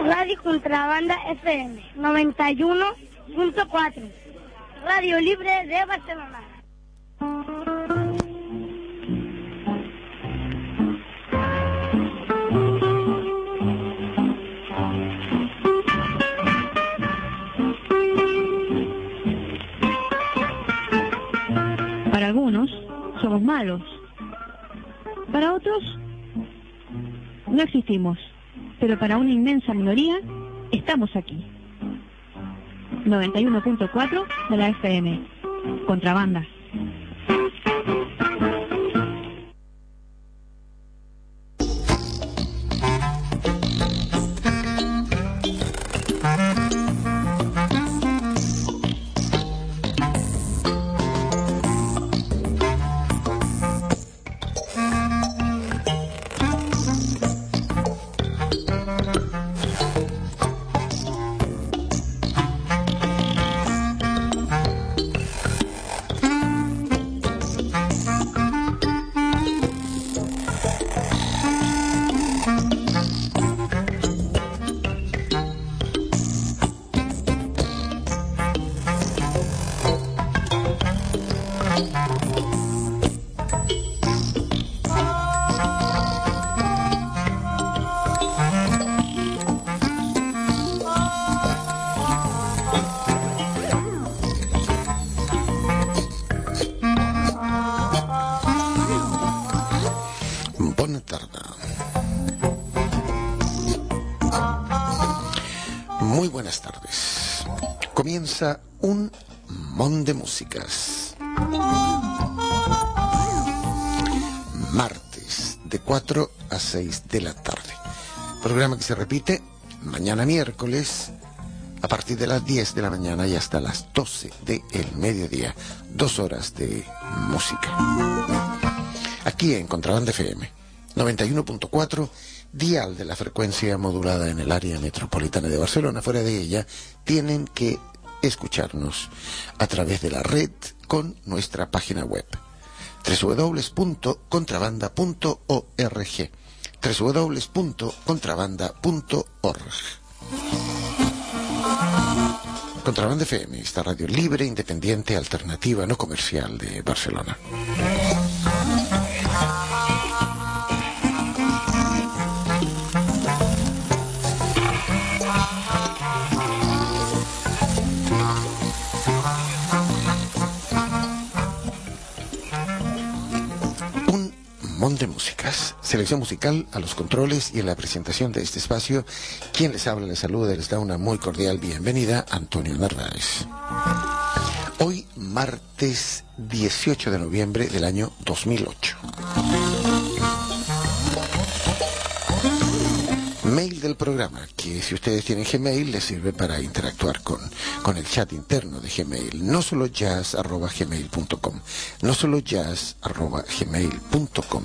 Radio Contrabanda FM 91.4, Radio Libre de Barcelona. Para algunos somos malos, para otros no existimos, pero para una inmensa minoría estamos aquí. 91.4 de la FM, Contrabanda. Comienza un mon de músicas. Martes de 4 a 6 de la tarde. Programa que se repite mañana miércoles a partir de las 10 de la mañana y hasta las 12 del mediodía. 2 horas de música. Aquí en Contrabanda FM 91.4, dial de la frecuencia modulada en el área metropolitana de Barcelona. Fuera de ella tienen que escucharnos a través de la red con nuestra página web www.contrabanda.org www.contrabanda.org. Contrabanda FM, esta radio libre, independiente, alternativa, no comercial de Barcelona. De músicas, selección musical a los controles y en la presentación de este espacio, quien les habla, les saluda y les da una muy cordial bienvenida, Antonio Narváez. Hoy, martes 18 de noviembre del año 2008. Mail del programa, que si ustedes tienen Gmail les sirve para interactuar con el chat interno de Gmail. No solo jazz@gmail.com, no solo jazz@gmail.com.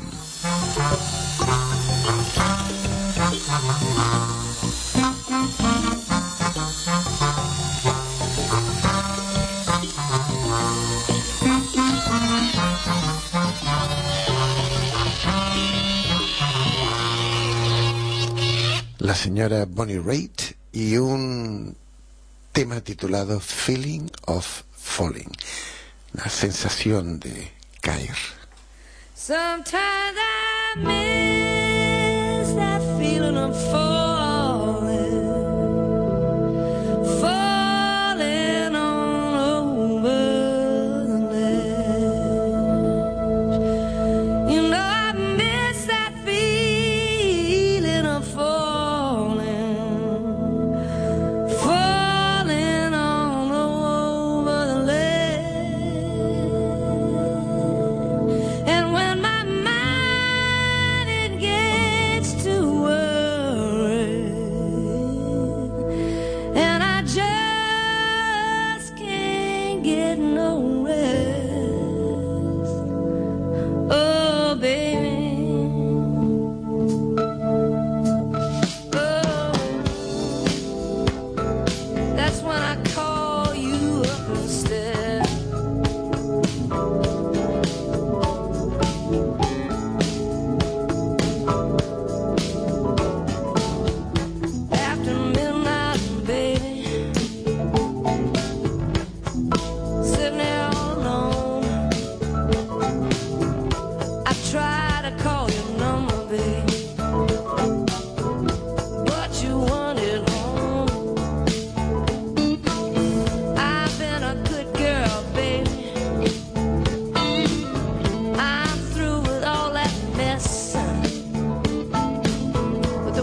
La señora Bonnie Raitt y un tema titulado Feeling of Falling, la sensación de caer. Sometimes I miss that feeling of falling, falling all over the ledge. You know I miss that feeling of falling, falling all over the ledge. And when my mind it gets to worry,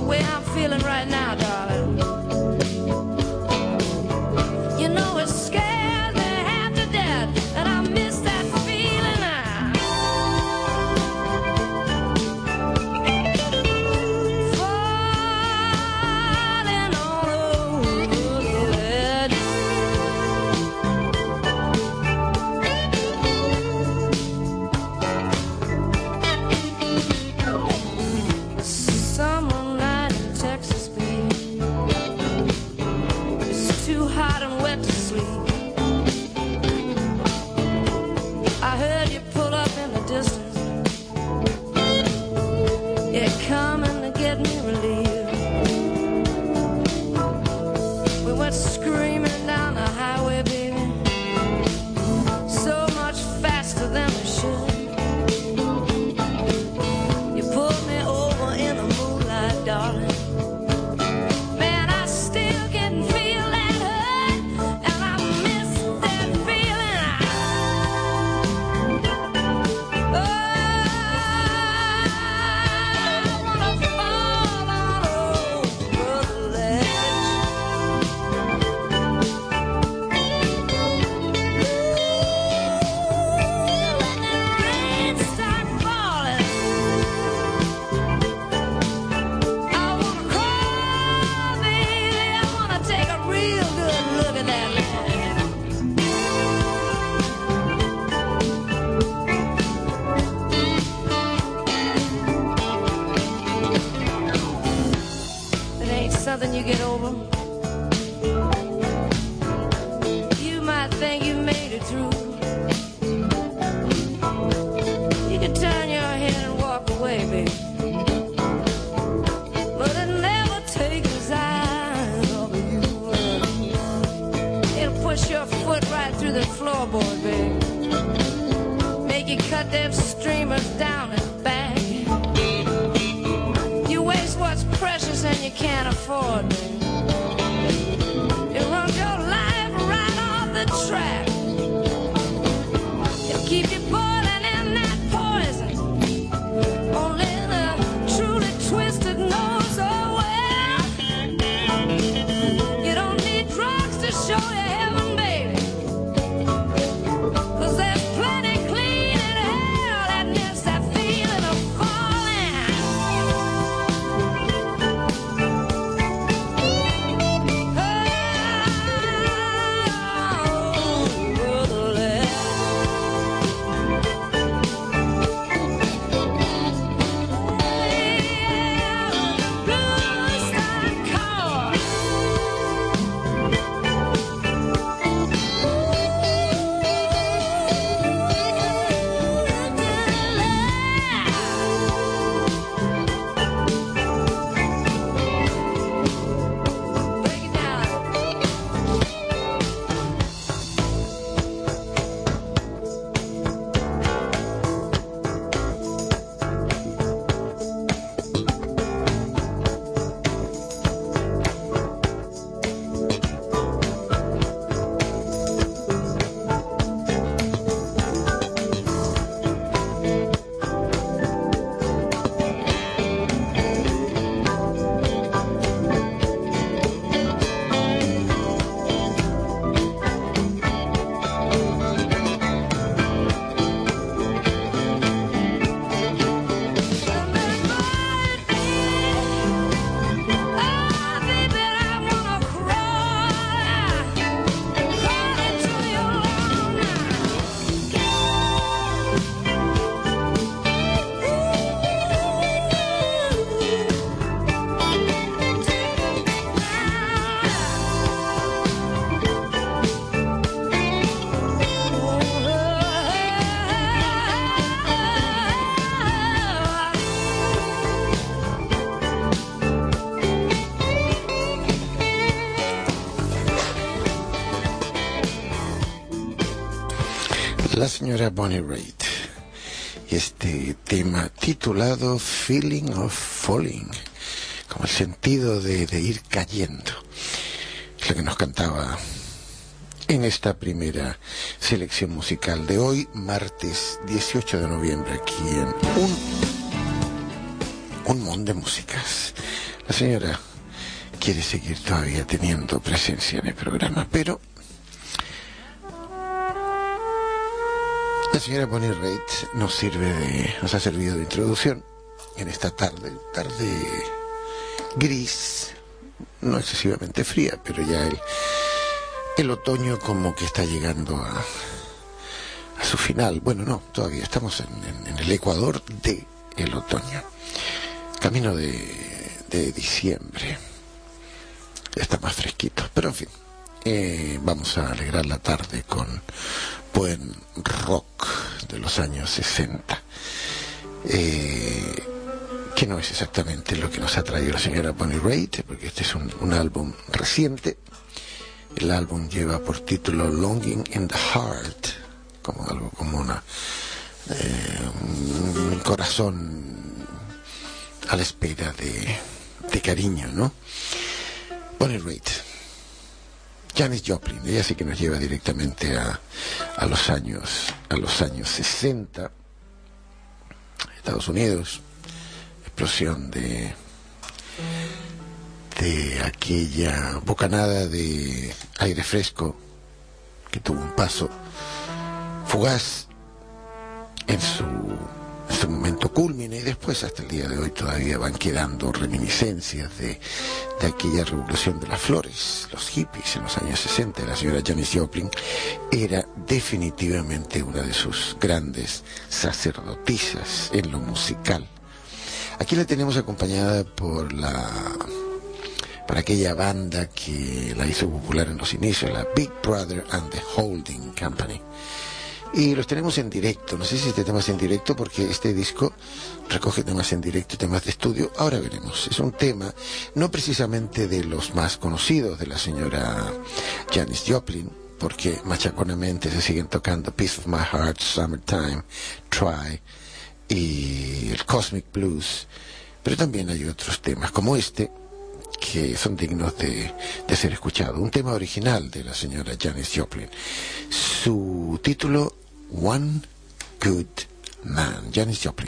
way I'm feeling right now, darling. You know it scares me half to death, and I miss that feeling now. Falling all over the ledge. Summer night in Texas, baby. It's too hot and wet to sleep. I heard you pull up in the distance. You're coming to get me relief. We went screaming down the highway, baby, so much faster than we should. You pulled me over in the moonlight, darling. Man, I still can feel that hurt, and I miss that feeling. Oh, I wanna fall all over the ledge. When the rain starts falling, I wanna cry, baby. I wanna take a real good look at that land. It ain't something you get over. You might think you made it through. You can turn your head and walk away, baby, but it never takes his eyes off of you. It'll push your foot right through the floorboard, baby. Make you cut them streamers down and back. You waste what's precious and you can't afford, baby. It runs your life right off the track. It'll keep you boiling in that poison. Only the truly twisted know so well. You don't need drugs to show you heaven, baby, 'cause there's plenty clean in hell that miss that feeling of falling. Over the ledge. Blue sky calling. Break it down. La señora Bonnie Raitt y este tema titulado Feeling of Falling, como el sentido de ir cayendo, es lo que nos cantaba en esta primera selección musical de hoy, martes 18 de noviembre, aquí en un mundo de músicas. La señora quiere seguir todavía teniendo presencia en el programa, pero la señora Bonnie Raitt nos ha servido de introducción en esta tarde gris, no excesivamente fría, pero ya el otoño como que está llegando a su final. Bueno, no, todavía estamos en el ecuador del otoño, camino de diciembre. Ya está más fresquito, pero en fin, vamos a alegrar la tarde con buen rock de los años 60, que no es exactamente lo que nos ha traído la señora Bonnie Raitt, porque este es un álbum reciente. El álbum lleva por título Longing in the Heart, como algo como un corazón a la espera de cariño, ¿no? Bonnie Raitt, Janis Joplin, ella sí que nos lleva directamente a los años 60, Estados Unidos, explosión de aquella bocanada de aire fresco que tuvo un paso fugaz en su momento cúlmine, y después hasta el día de hoy todavía van quedando reminiscencias de aquella revolución de las flores, los hippies en los años 60. La señora Janis Joplin era definitivamente una de sus grandes sacerdotisas en lo musical. Aquí la tenemos acompañada por aquella banda que la hizo popular en los inicios, la Big Brother and the Holding Company. Y los tenemos en directo. No sé si este tema es en directo, porque este disco recoge temas en directo y temas de estudio. Ahora veremos. Es un tema no precisamente de los más conocidos de la señora Janis Joplin, porque machaconamente se siguen tocando Piece of My Heart, Summertime, Try y el Cosmic Blues. Pero también hay otros temas como este que son dignos de ser escuchados. Un tema original de la señora Janis Joplin. Su título, One Good Man. Janis Joplin.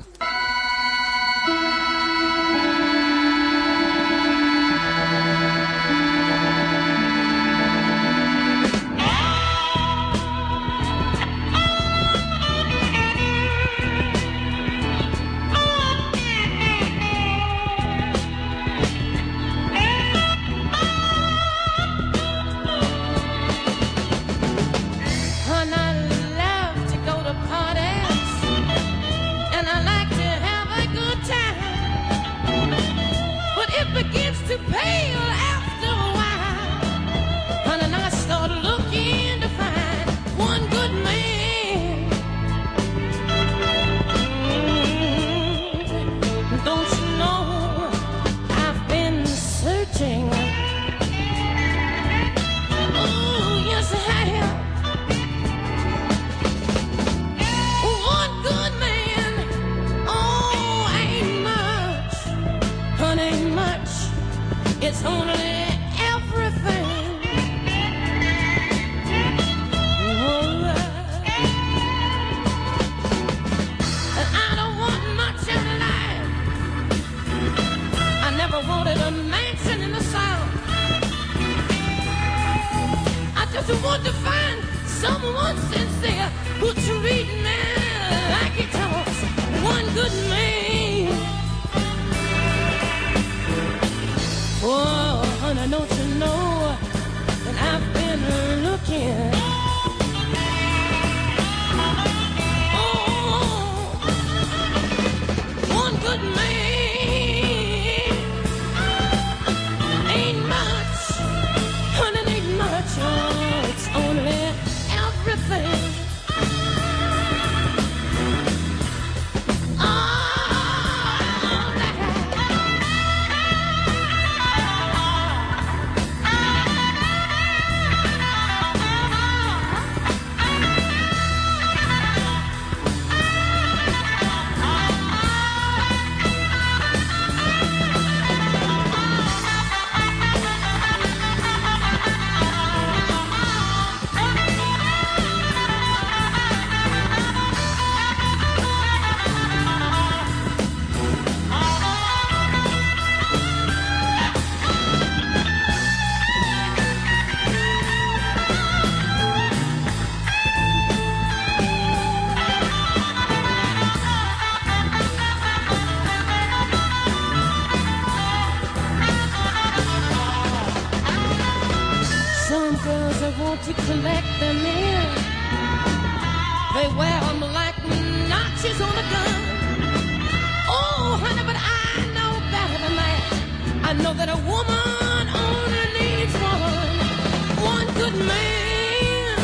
'cause I want to collect them in. They wear them like notches on a gun. Oh, honey, but I know better than that. I know that a woman only needs one good man.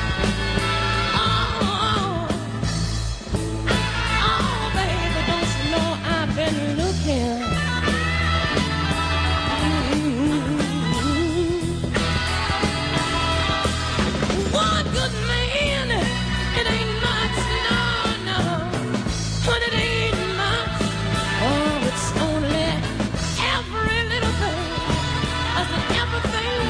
Oh, oh, baby, don't you know I've been looking. One good man, it ain't much, no, but it ain't much. Oh, it's only every little thing. I said everything.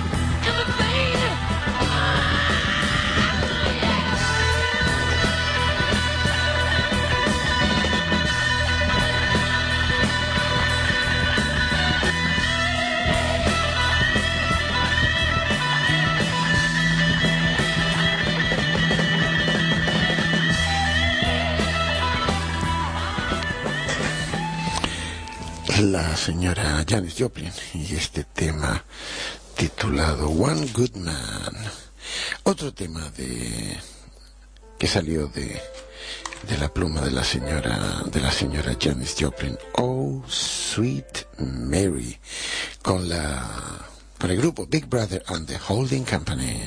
La señora Janis Joplin y este tema titulado One Good Man. Otro tema que salió de la pluma de la señora Janis Joplin, Oh Sweet Mary, con el grupo Big Brother and the Holding Company.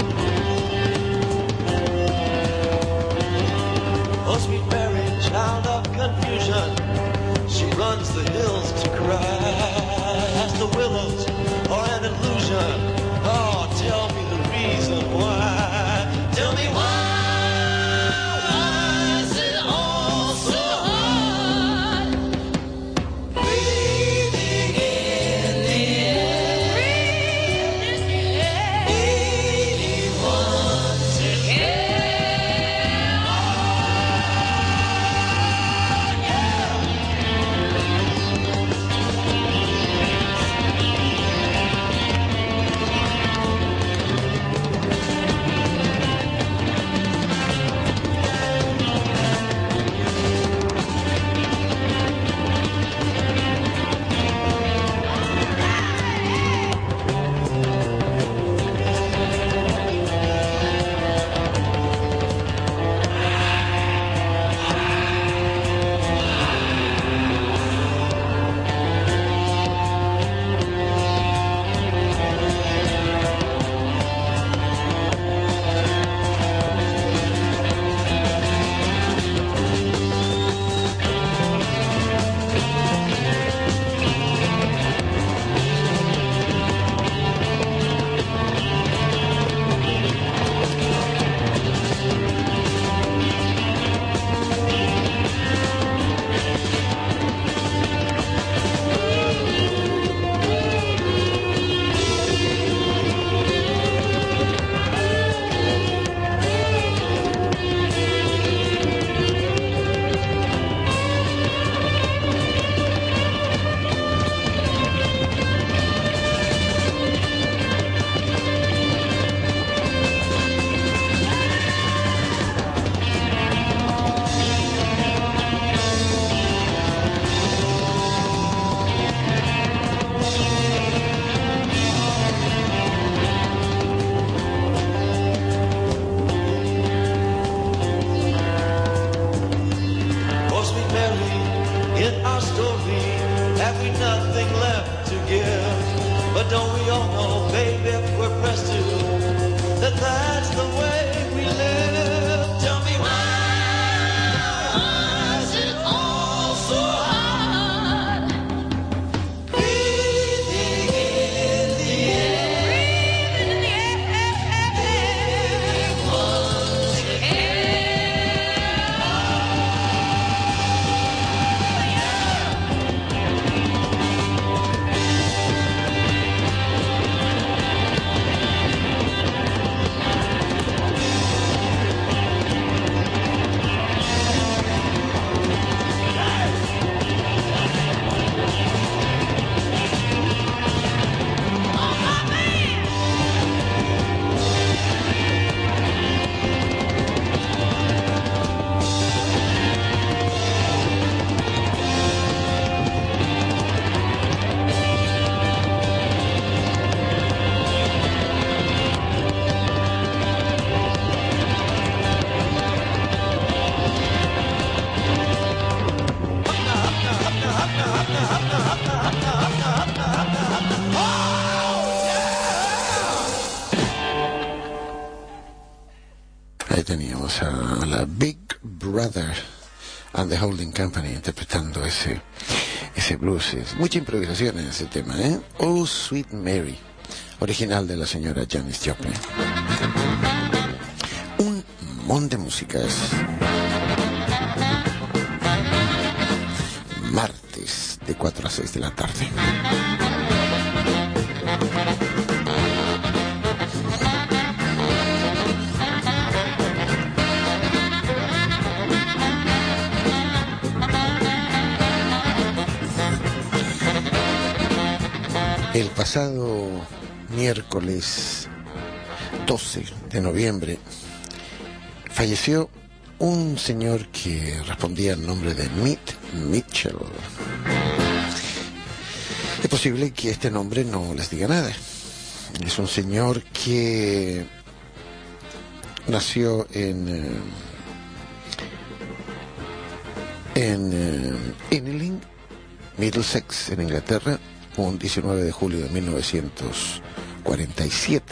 Oh, sweet Mary, child Ahí teníamos a la Big Brother and the Holding Company interpretando ese blues. Mucha improvisación en ese tema, ¿eh? Oh Sweet Mary, original de la señora Janis Joplin. Un montón de músicas. Martes de 4 a 6 de la tarde. El pasado miércoles 12 de noviembre falleció un señor que respondía al nombre de Mitch Mitchell. Es posible que este nombre no les diga nada. Es un señor que nació en Ealing, Middlesex, en Inglaterra, un 19 de julio de 1947.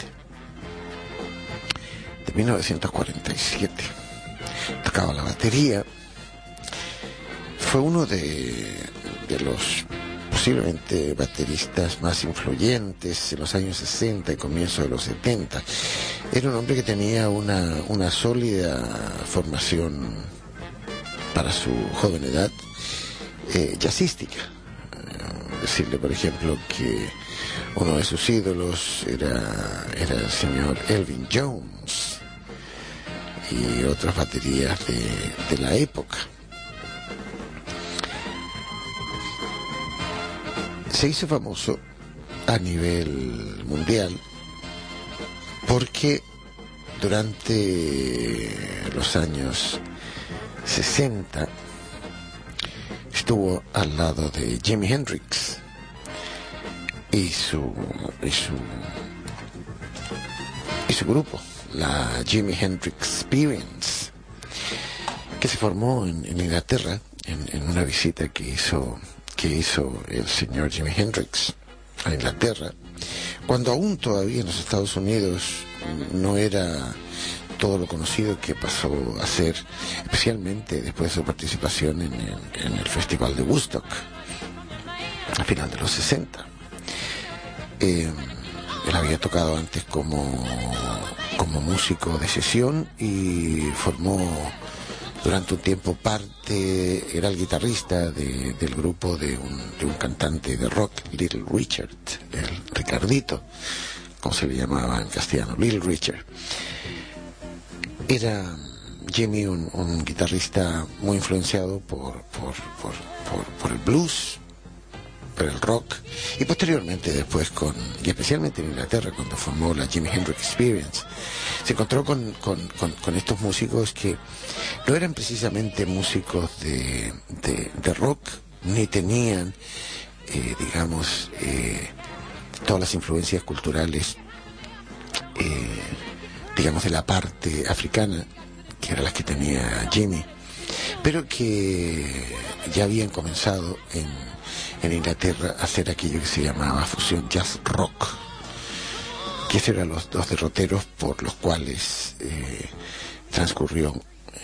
De 1947. Tocaba la batería. Fue uno de los posiblemente bateristas más influyentes en los años 60 y comienzo de los 70. Era un hombre que tenía una sólida formación para su joven edad, jazzística. Decirle, por ejemplo, que uno de sus ídolos era el señor Elvin Jones y otras baterías de la época. Se hizo famoso a nivel mundial porque durante los años 60 estuvo al lado de Jimi Hendrix y su grupo, la Jimi Hendrix Experience, que se formó en Inglaterra en una visita que hizo el señor Jimi Hendrix a Inglaterra, cuando aún todavía en los Estados Unidos no era todo lo conocido que pasó a ser, especialmente después de su participación en el Festival de Woodstock a final de los 60. Él había tocado antes como músico de sesión y formó durante un tiempo parte, era el guitarrista del grupo de un cantante de rock, Little Richard, el Ricardito, como se le llamaba en castellano, Little Richard. Era Jimmy un guitarrista muy influenciado por el blues, por el rock, y posteriormente después y especialmente en Inglaterra, cuando formó la Jimi Hendrix Experience, se encontró con estos músicos que no eran precisamente músicos de rock, ni tenían, todas las influencias culturales, de la parte africana, que eran las que tenía Jimmy, pero que ya habían comenzado en Inglaterra a hacer aquello que se llamaba fusión jazz rock, que esos eran los dos derroteros por los cuales transcurrió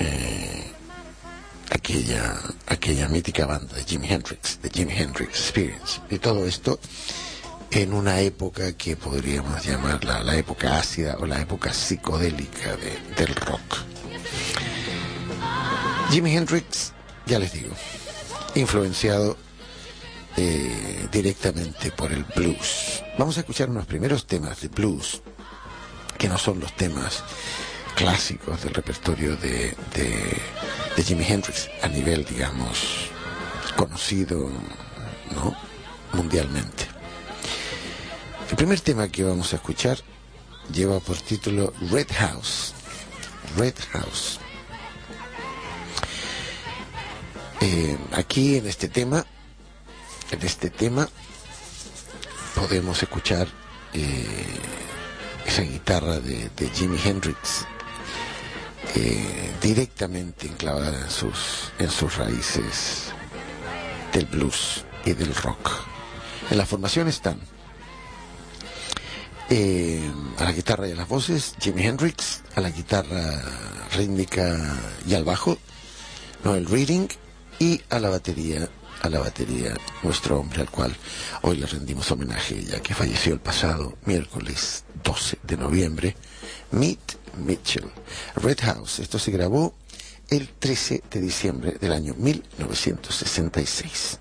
aquella mítica banda de Jimi Hendrix, de Jimi Hendrix Experience, y todo esto en una época que podríamos llamar la época ácida o la época psicodélica del rock. Jimi Hendrix, ya les digo, influenciado directamente por el blues. Vamos a escuchar unos primeros temas de blues, que no son los temas clásicos del repertorio de Jimi Hendrix a nivel, digamos, conocido, ¿no?, mundialmente. El primer tema que vamos a escuchar lleva por título Red House. Red House. Aquí en este tema podemos escuchar esa guitarra de Jimi Hendrix directamente enclavada en sus raíces del blues y del rock. En la formación están a la guitarra y a las voces Jimi Hendrix, a la guitarra rítmica y al bajo, Noel Reading, y a la batería, nuestro hombre al cual hoy le rendimos homenaje, ya que falleció el pasado miércoles 12 de noviembre, Mitch Mitchell. Red House, esto se grabó el 13 de diciembre del año 1966.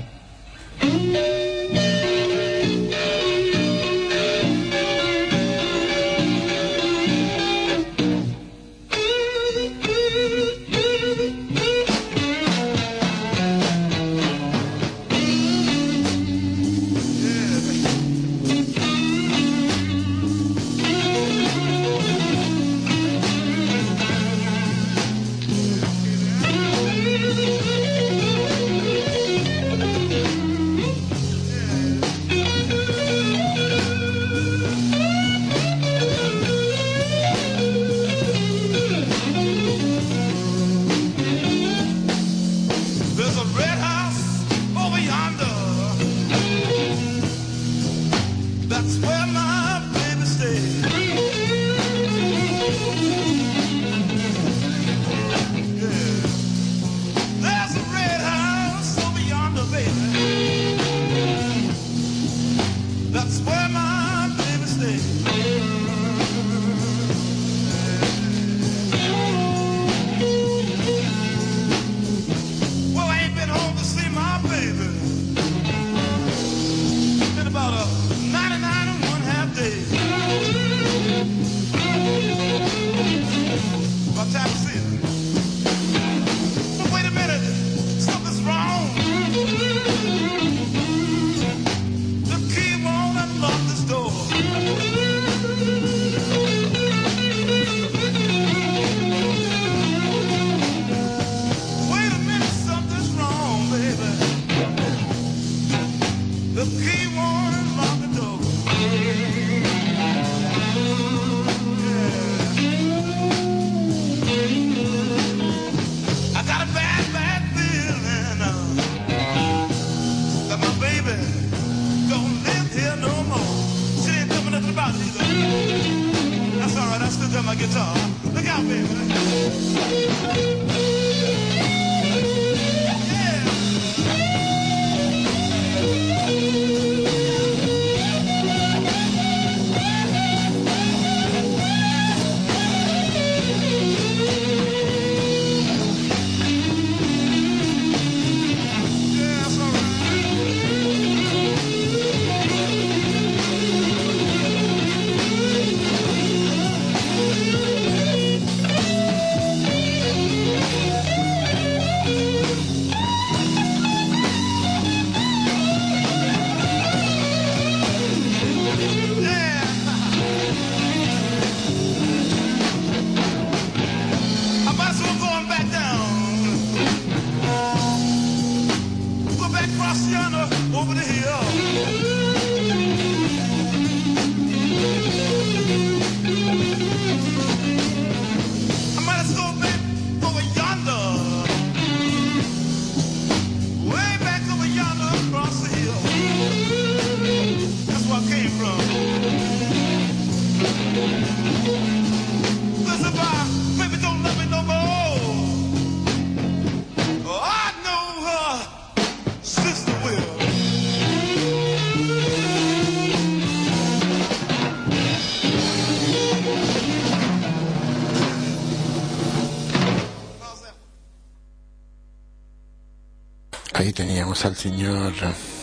Ahí teníamos al señor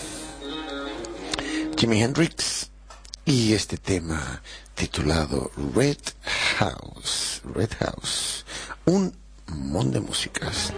Jimi Hendrix y este tema titulado Red House. Red House, un montón de músicas.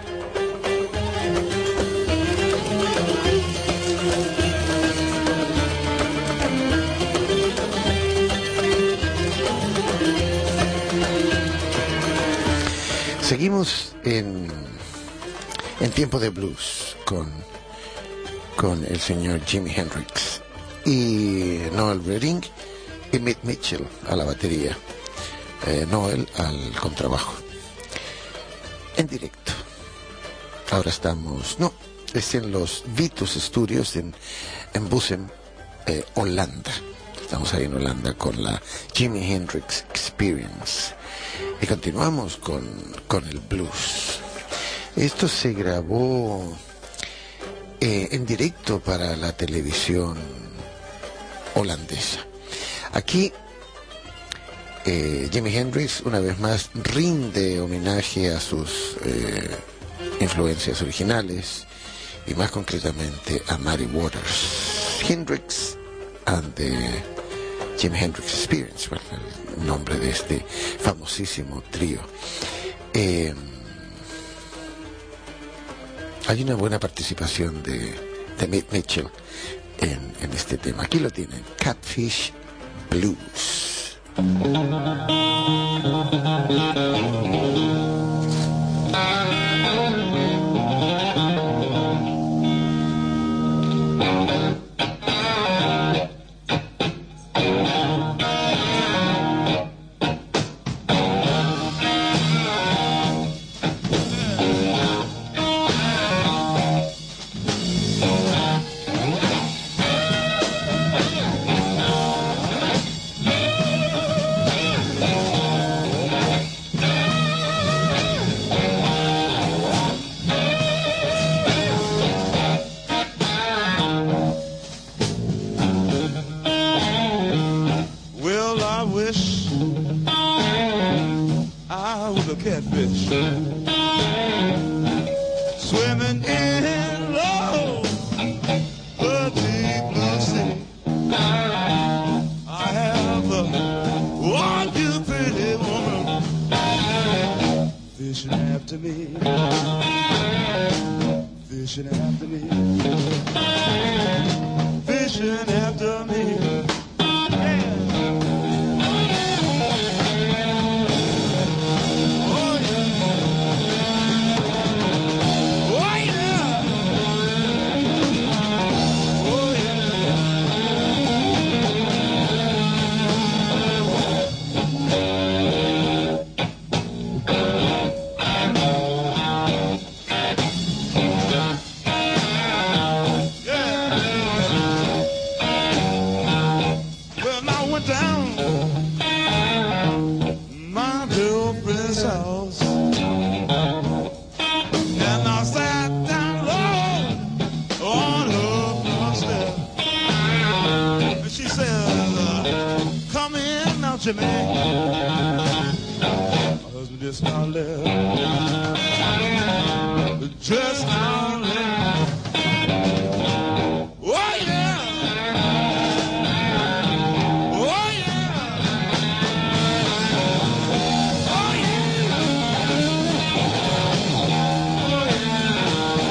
Seguimos en tiempo de blues con el señor Jimi Hendrix y Noel Reading y Mitch Mitchell a la batería, Noel al contrabajo, en directo. Ahora estamos, es en los Vitus Studios en Bussum, Holanda. Estamos ahí en Holanda con la Jimi Hendrix Experience. Y continuamos con el blues. Esto se grabó en directo para la televisión holandesa. Aquí Jimi Hendrix una vez más rinde homenaje a sus influencias originales y más concretamente a Muddy Waters. Hendrix and the Jimi Hendrix Experience, bueno, el nombre de este famosísimo trío. Hay una buena participación de Mitch Mitchell en este tema. Aquí lo tienen, Catfish Blues. Catfish swimming in low the deep blue sea. I have one you pretty woman fishing after me, fishing after me, fishing after me. Jimmy, my husband just now left, just now left. Oh yeah, oh yeah, oh yeah, oh yeah.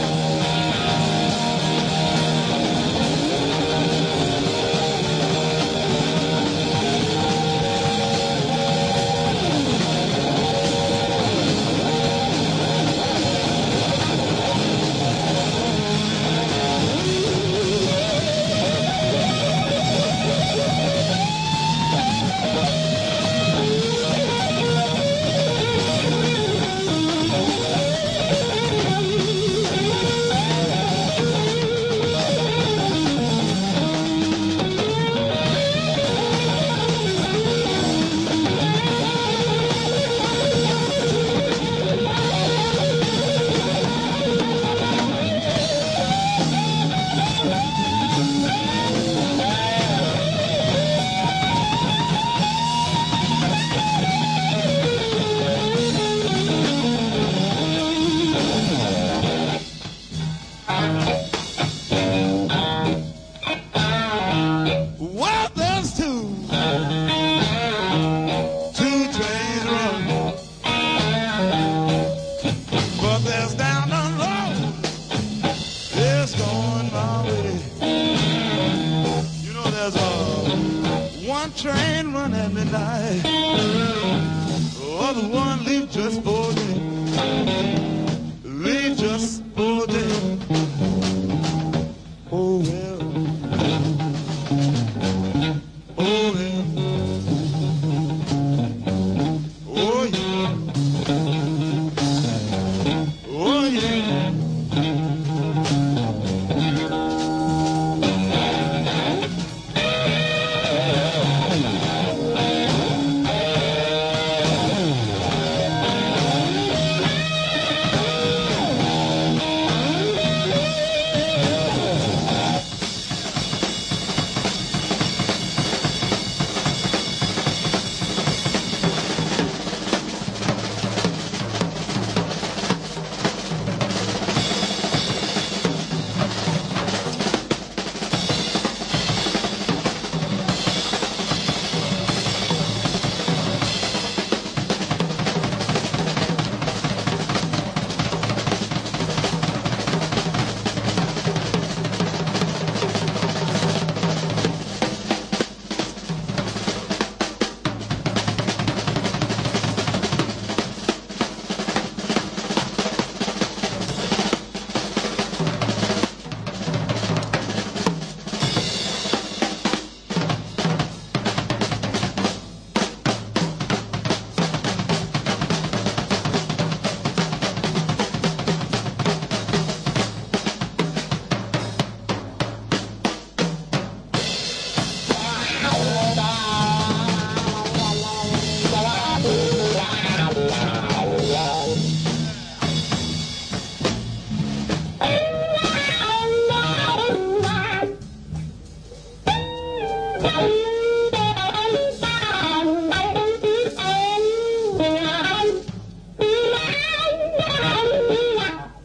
Train run at midnight, other one leave just for day, leave just for day. Oh well, oh well, oh yeah, oh yeah.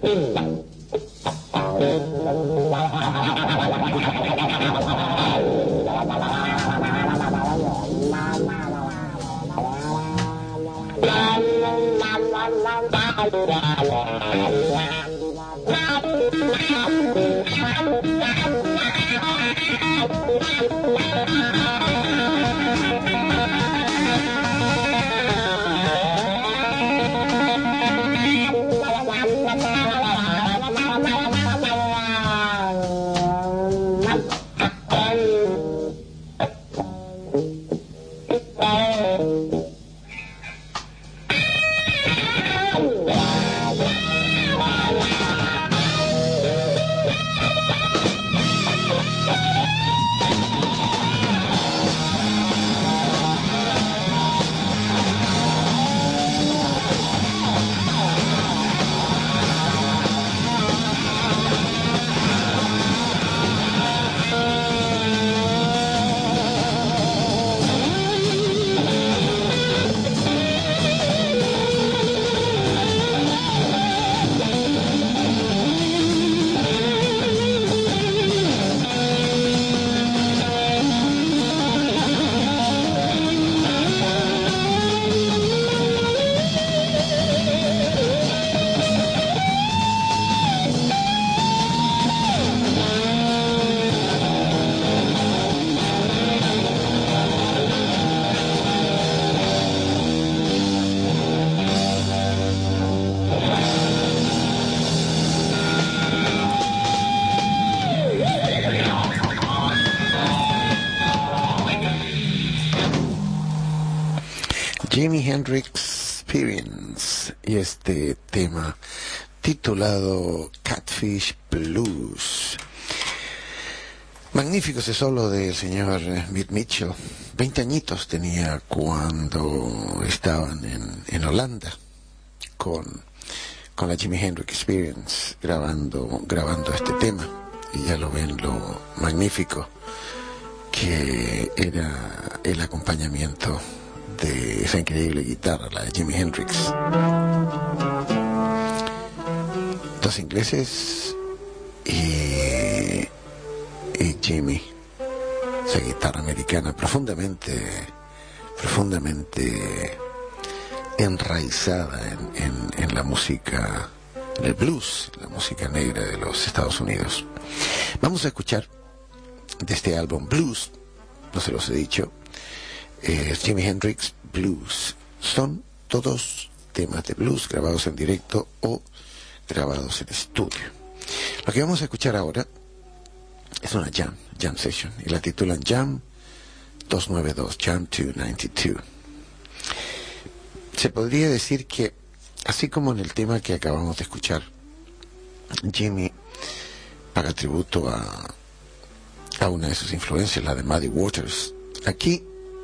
Jimi Hendrix Experience y este tema titulado Catfish Blues. Magnífico ese solo del señor Mitch Mitchell. 20 añitos tenía cuando estaban en Holanda con la Jimi Hendrix Experience grabando este tema, y ya lo ven lo magnífico que era el acompañamiento de esa increíble guitarra, la de Jimi Hendrix. Dos ingleses y Jimi, esa guitarra americana profundamente enraizada en la música, en el blues, la música negra de los Estados Unidos. Vamos a escuchar de este álbum Blues, no se los he dicho, Jimi Hendrix Blues. Son todos temas de blues grabados en directo o grabados en estudio. Lo que vamos a escuchar ahora es una jam session, y la titulan Jam 292, Jam 292. Se podría decir que, así como en el tema que acabamos de escuchar, Jimi paga tributo a una de sus influencias, la de Muddy Waters. Aquí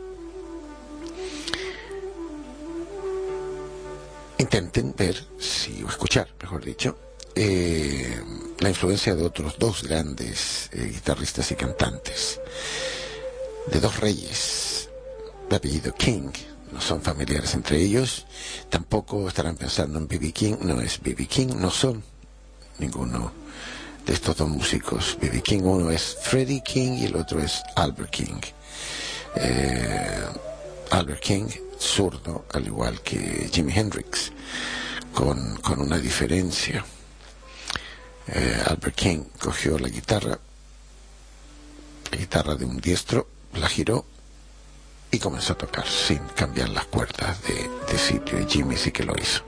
intenten ver, o escuchar, mejor dicho, la influencia de otros dos grandes guitarristas y cantantes, de dos reyes de apellido King. No son familiares entre ellos, tampoco estarán pensando en B.B. King. No es B.B. King, no son ninguno de estos dos músicos. B.B. King, uno es Freddie King y el otro es Albert King. Albert King, zurdo, al igual que Jimi Hendrix, con una diferencia. Albert King cogió la guitarra de un diestro, la giró y comenzó a tocar sin cambiar las cuerdas de sitio, y Jimi sí que lo hizo,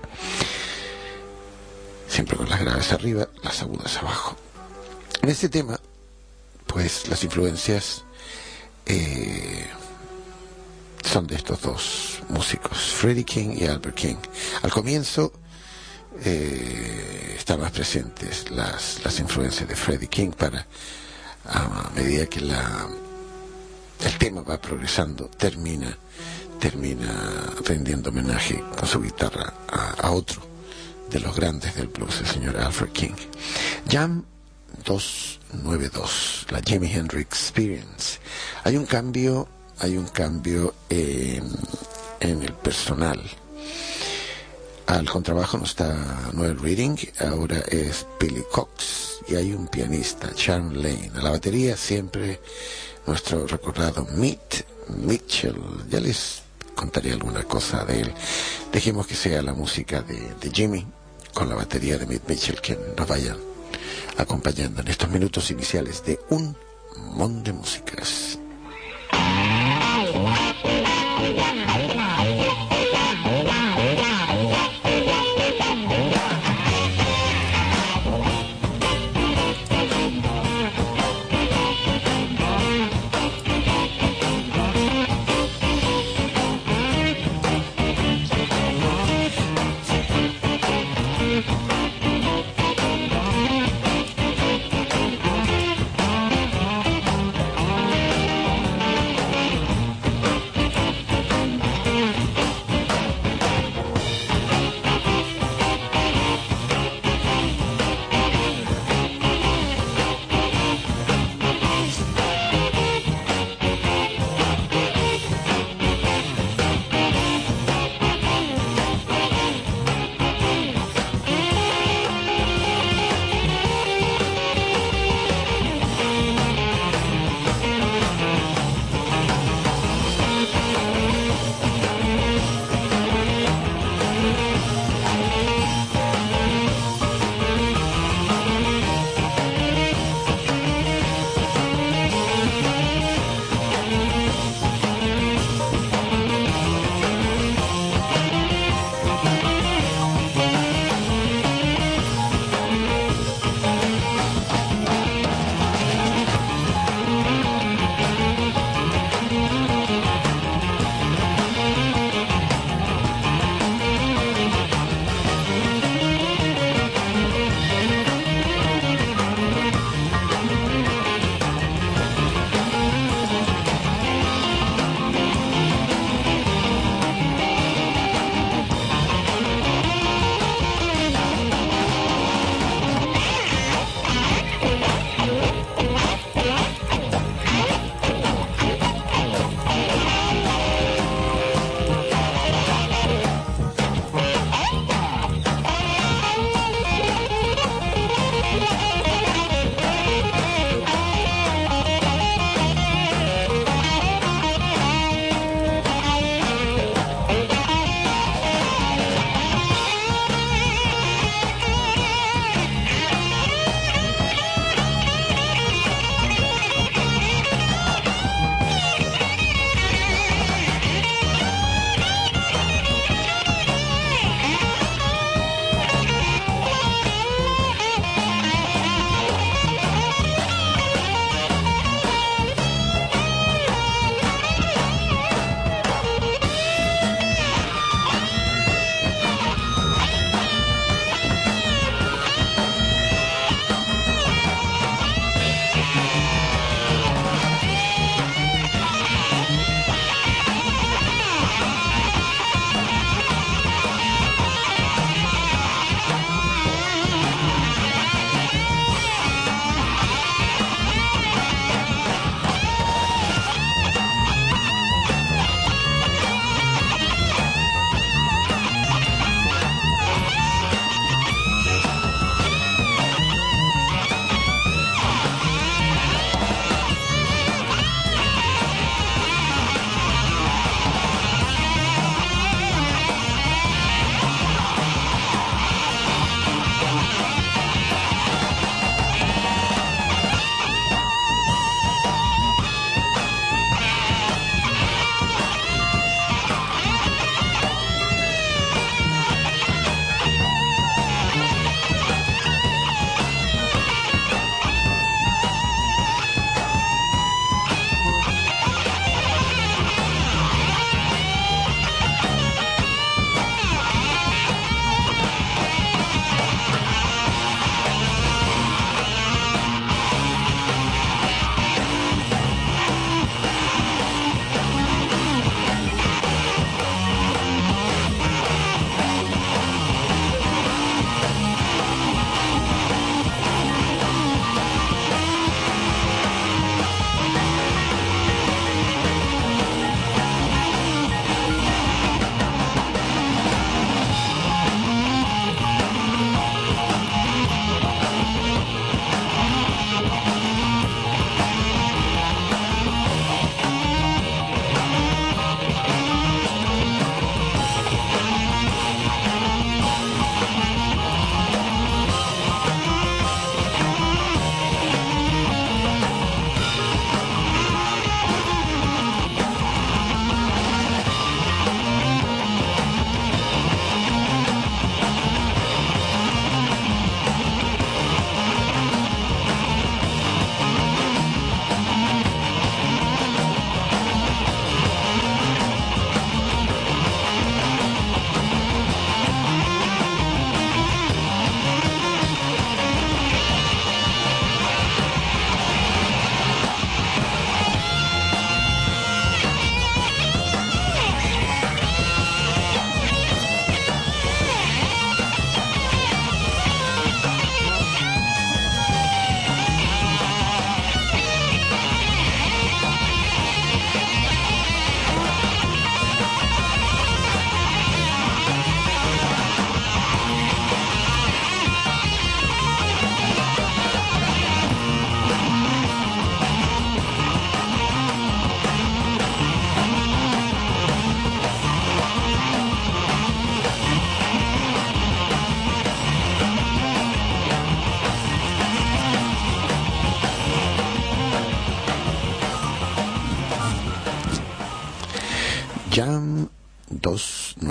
siempre con las graves arriba, las agudas abajo. En este tema, pues las influencias son de estos dos músicos, Freddie King y Albert King. Al comienzo están más presentes las influencias de Freddie King, a medida que el tema va progresando, termina rendiendo homenaje con su guitarra a otro de los grandes del blues, el señor Albert King. Jam 292, la Jimi Hendrix Experience. Hay un cambio en el personal. Al contrabajo no está Noel Reading, ahora es Billy Cox y hay un pianista, Sharon Lane. A la batería siempre nuestro recordado Mitchell. Ya les contaré alguna cosa de él. Dejemos que sea la música de Jimmy con la batería de Mitchell quien nos vayan acompañando en estos minutos iniciales de Un Mon de Músicas.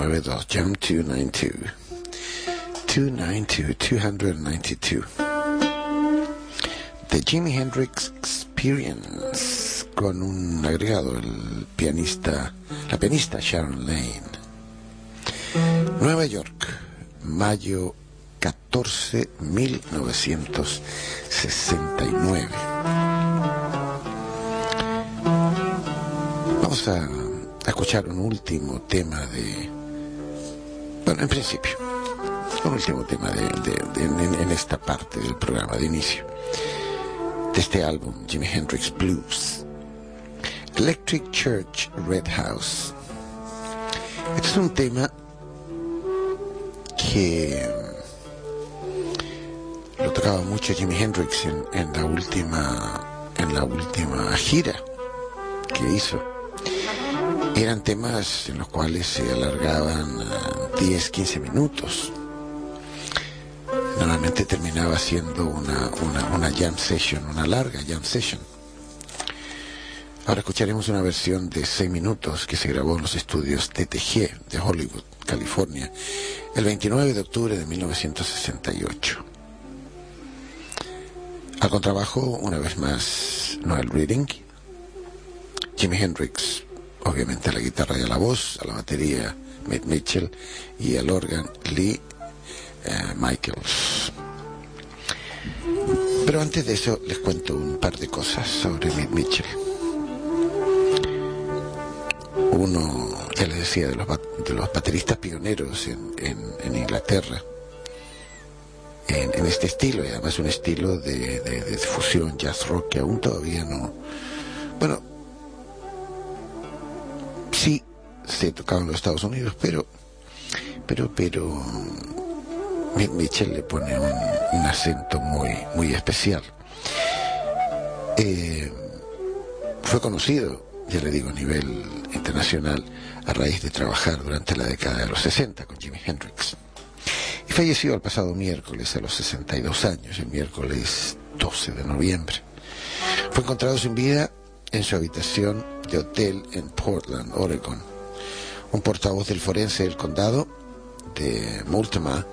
292, Jam 292. 292. The Jimi Hendrix Experience, con un agregado, la pianista Sharon Lane. Nueva York, mayo 14, 1969. Vamos a escuchar un último tema en principio, un último tema en esta parte del programa de inicio de este álbum, Jimi Hendrix Blues, Electric Church Red House. Este es un tema que lo tocaba mucho Jimi Hendrix en la última gira que hizo. Eran temas en los cuales se alargaban 10-15 minutos. Normalmente terminaba siendo una jam session, una larga jam session. Ahora escucharemos una versión de 6 minutos que se grabó en los estudios TTG de Hollywood, California, el 29 de octubre de 1968. Al contrabajo, una vez más, Noel Redding. Jimi Hendrix, obviamente, a la guitarra y a la voz, a la batería Mitch Mitchell y al órgano Lee Michaels. Pero antes de eso les cuento un par de cosas sobre Mitch Mitchell. Uno, ya les decía, de los bateristas pioneros en Inglaterra en este estilo, y además un estilo de fusión jazz rock que aún todavía no, bueno, sí se tocaba en los Estados Unidos, pero Mitchell le pone un acento muy especial. Fue conocido, ya le digo, a nivel internacional a raíz de trabajar durante la década de los 60 con Jimi Hendrix. Y falleció el pasado miércoles a los 62 años, el miércoles 12 de noviembre. Fue encontrado sin vida en su habitación de hotel en Portland, Oregon. Un portavoz del forense del condado de Multnomah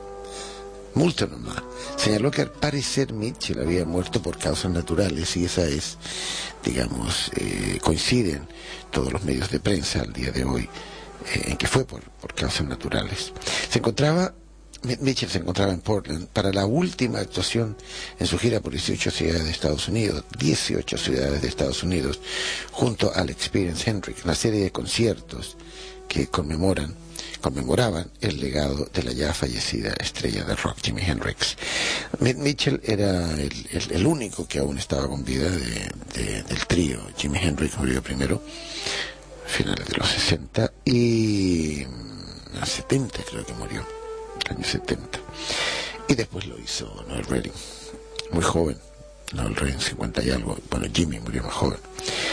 señaló que al parecer Mitchell había muerto por causas naturales, y esa es, digamos, coinciden todos los medios de prensa al día de hoy en que fue por causas naturales. Mitchell se encontraba en Portland para la última actuación en su gira por 18 ciudades de Estados Unidos, junto al Experience Hendrix, una serie de conciertos que conmemoraban el legado de la ya fallecida estrella de rock, Jimi Hendrix. Mitchell era el único que aún estaba con vida del trío. Jimi Hendrix murió primero, a finales de los 60, y en los 70 creo que murió, años 70. Y después lo hizo Noel Redding, muy joven. Noel Redding 50 y algo. Bueno, Jimmy murió más joven.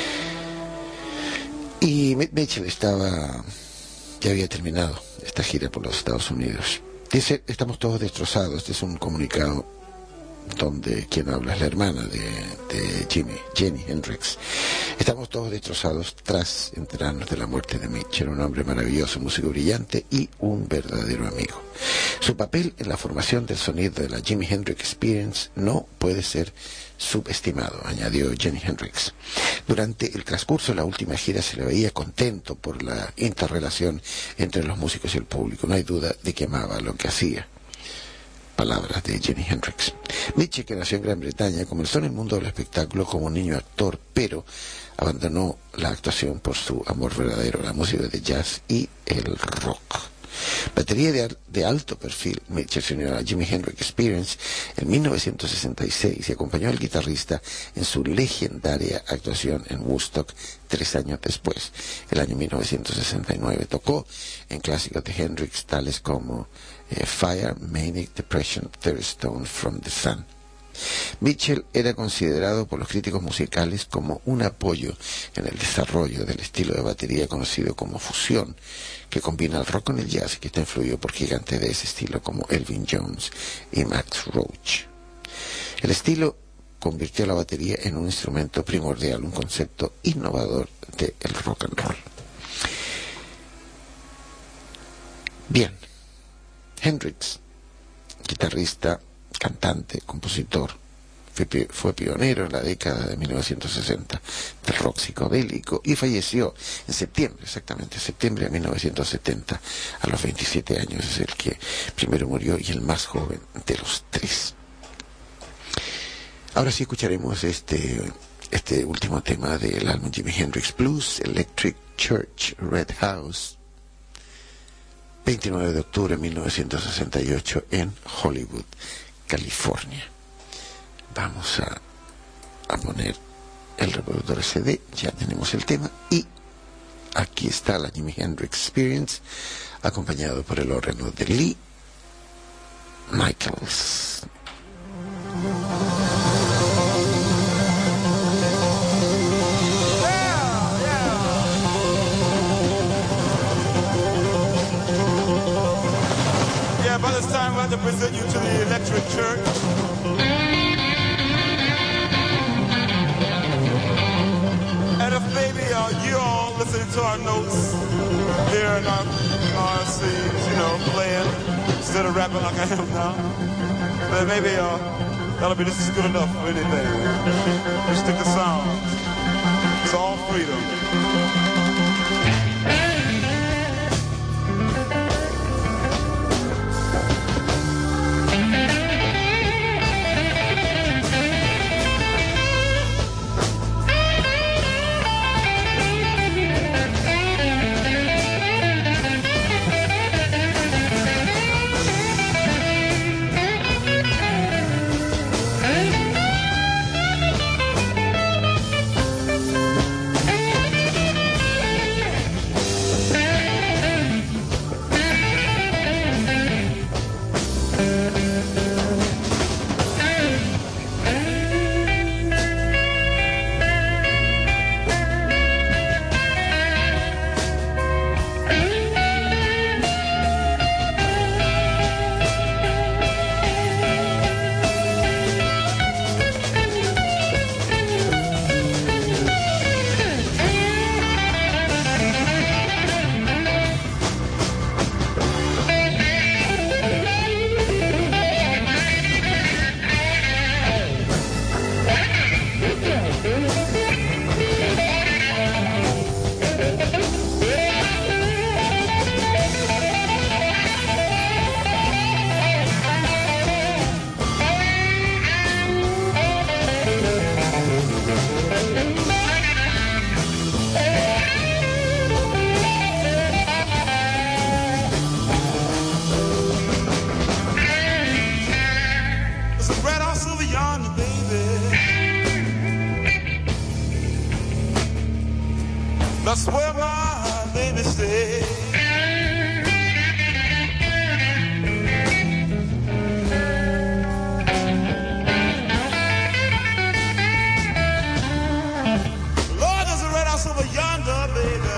Y Mitchell ya había terminado esta gira por los Estados Unidos. Dice: estamos todos destrozados. Este es un comunicado donde quien habla es la hermana de Jenny Hendrix. Estamos todos destrozados tras enterarnos de la muerte de Mitchell, un hombre maravilloso, músico brillante y un verdadero amigo. Su papel en la formación del sonido de la Jimi Hendrix Experience no puede ser subestimado, añadió Jimi Hendrix. Durante el transcurso de la última gira se le veía contento por la interrelación entre los músicos y el público. No hay duda de que amaba lo que hacía. Palabras de Jimi Hendrix. Mitchell, que nació en Gran Bretaña, comenzó en el mundo del espectáculo como un niño actor, pero abandonó la actuación por su amor verdadero, la música de jazz y el rock. Batería de alto perfil, Mitchell se unió a la Jimi Hendrix Experience en 1966 y acompañó al guitarrista en su legendaria actuación en Woodstock 3 años después. El año 1969 tocó en clásicos de Hendrix tales como Fire, Manic Depression, Third Stone from the Sun. Mitchell era considerado por los críticos musicales como un apoyo en el desarrollo del estilo de batería conocido como fusión, que combina el rock con el jazz y que está influido por gigantes de ese estilo como Elvin Jones y Max Roach. El estilo convirtió la batería en un instrumento primordial, un concepto innovador del rock and roll. Bien, Hendrix, guitarrista, cantante, compositor, fue pionero en la década de 1960 del rock psicodélico y falleció en septiembre, exactamente, septiembre de 1970, a los 27 años. Es el que primero murió y el más joven de los tres. Ahora sí escucharemos este último tema del álbum Jimi Hendrix Blues, Electric Church Red House, 29 de octubre de 1968 en Hollywood, California. Vamos a poner el reproductor CD, ya tenemos el tema, y aquí está la Jimi Hendrix Experience, acompañado por el órgano de Lee Michaels. Yeah, by this time we'll have to present you to the Electric Church. And if maybe you all listening to our notes here in our car seats, playing instead of rapping like I am now, then maybe that'll be just as good enough for anything. Just stick to sound. It's all freedom. That's where my baby stays. Lord, there's a red house over yonder, baby.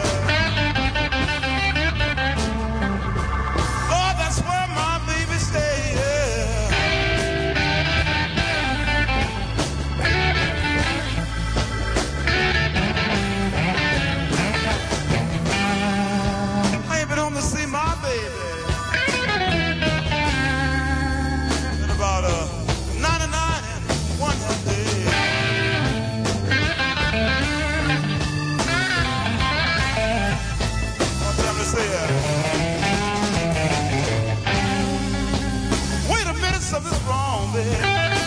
Lord, that's where my baby stays. See my baby in about 99 and one day. What time to say it? Wait a minute, something's wrong, baby.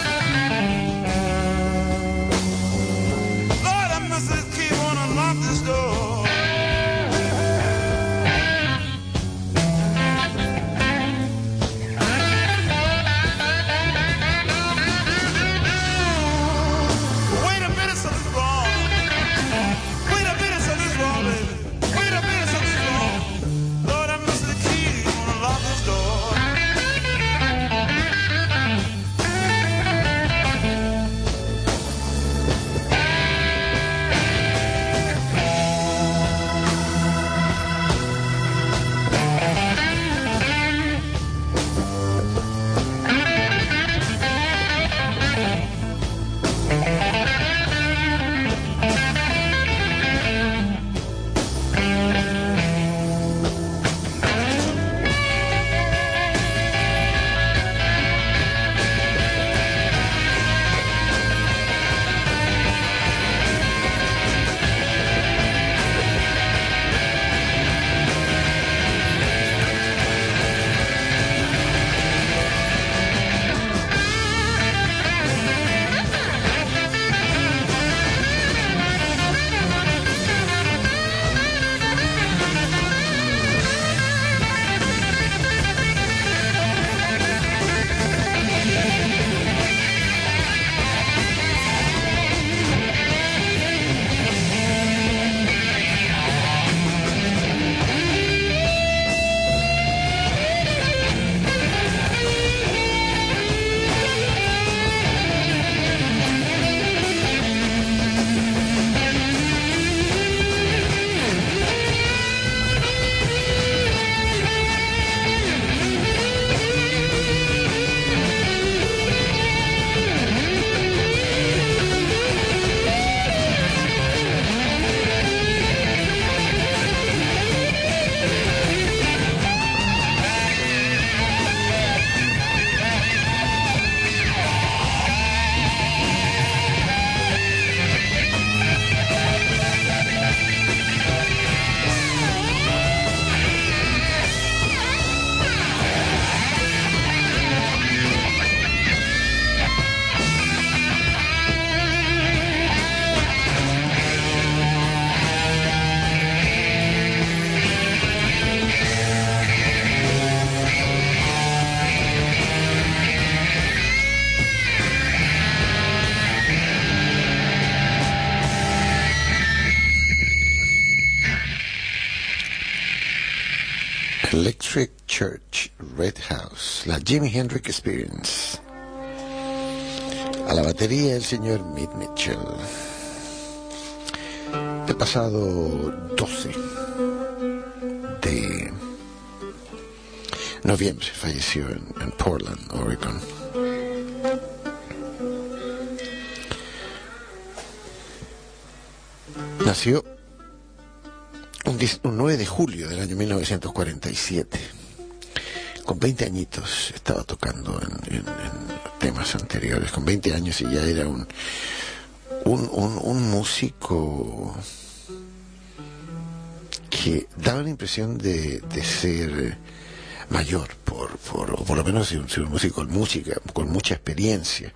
Lord, I must just keep on unlock this door. Electric Church Red House, la Jimi Hendrix Experience. A la batería el señor Mitch Mitchell. El pasado 12 de noviembre falleció en Portland, Oregon. Nació un 9 de julio del año 1947. Con 20 añitos estaba tocando en temas anteriores. Con 20 años y ya era un músico que daba la impresión de ser mayor, por lo menos ser un músico con mucha experiencia.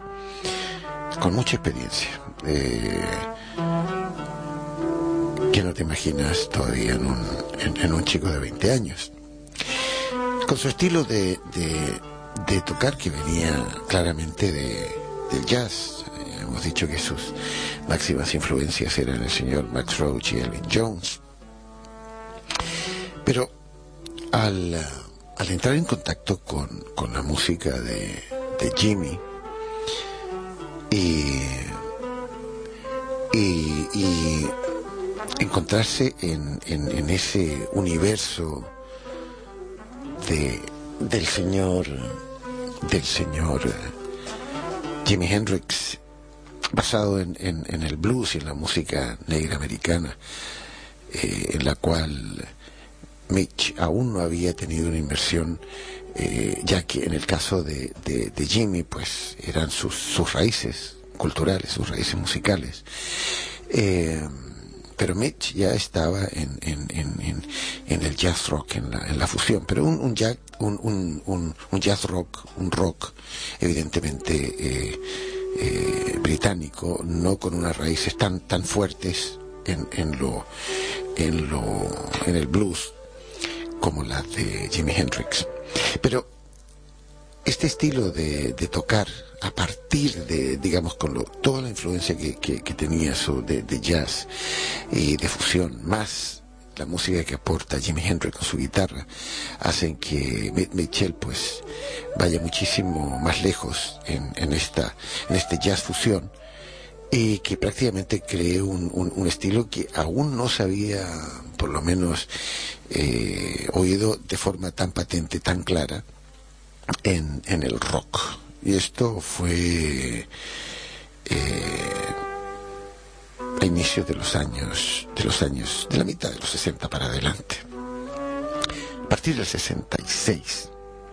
Que no te imaginas todavía en un chico de 20 años. Con su estilo de tocar que venía claramente del jazz. Hemos dicho que sus máximas influencias eran el señor Max Roach y Elvin Jones. Pero al entrar en contacto con la música de Jimi y encontrarse en ese universo del señor Jimi Hendrix, basado en el blues y en la música negra americana, en la cual Mitch aún no había tenido una inversión, ya que en el caso de Jimi pues eran sus raíces culturales, sus raíces musicales. Pero Mitch ya estaba en el jazz rock, en la fusión, pero un jazz rock, un rock evidentemente británico, no con unas raíces tan fuertes en el blues como las de Jimi Hendrix. Pero este estilo de tocar a partir de, digamos, con toda la influencia que tenía de jazz y de fusión, más la música que aporta Jimi Hendrix con su guitarra, hacen que Mitchell pues vaya muchísimo más lejos en este jazz fusión, y que prácticamente cree un estilo que aún no se había, por lo menos, oído de forma tan patente, tan clara en el rock. Y esto fue a inicios de la mitad de los 60 para adelante. A partir del 66.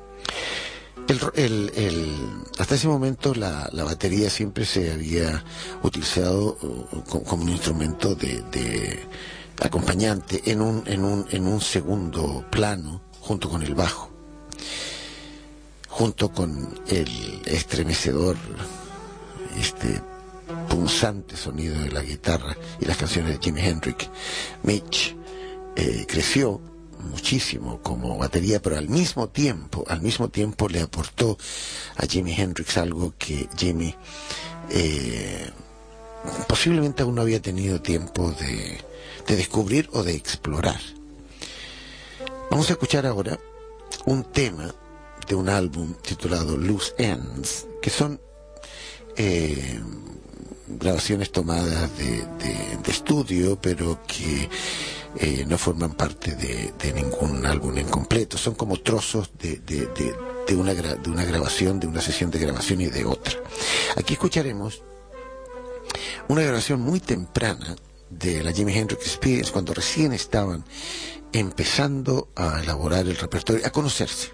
Hasta ese momento la batería siempre se había utilizado como un instrumento de acompañante en un segundo plano, junto con el bajo, junto con el estremecedor, punzante sonido de la guitarra y las canciones de Jimi Hendrix. Mitch creció muchísimo como batería, pero al mismo tiempo le aportó a Jimi Hendrix algo que Jimi posiblemente aún no había tenido tiempo de descubrir o de explorar. Vamos a escuchar ahora un tema de un álbum titulado Loose Ends, que son grabaciones tomadas de estudio, pero que no forman parte de ningún álbum en completo. Son como trozos de una grabación, de una sesión de grabación y de otra. Aquí escucharemos una grabación muy temprana de la Jimi Hendrix Experience, cuando recién estaban empezando a elaborar el repertorio, a conocerse.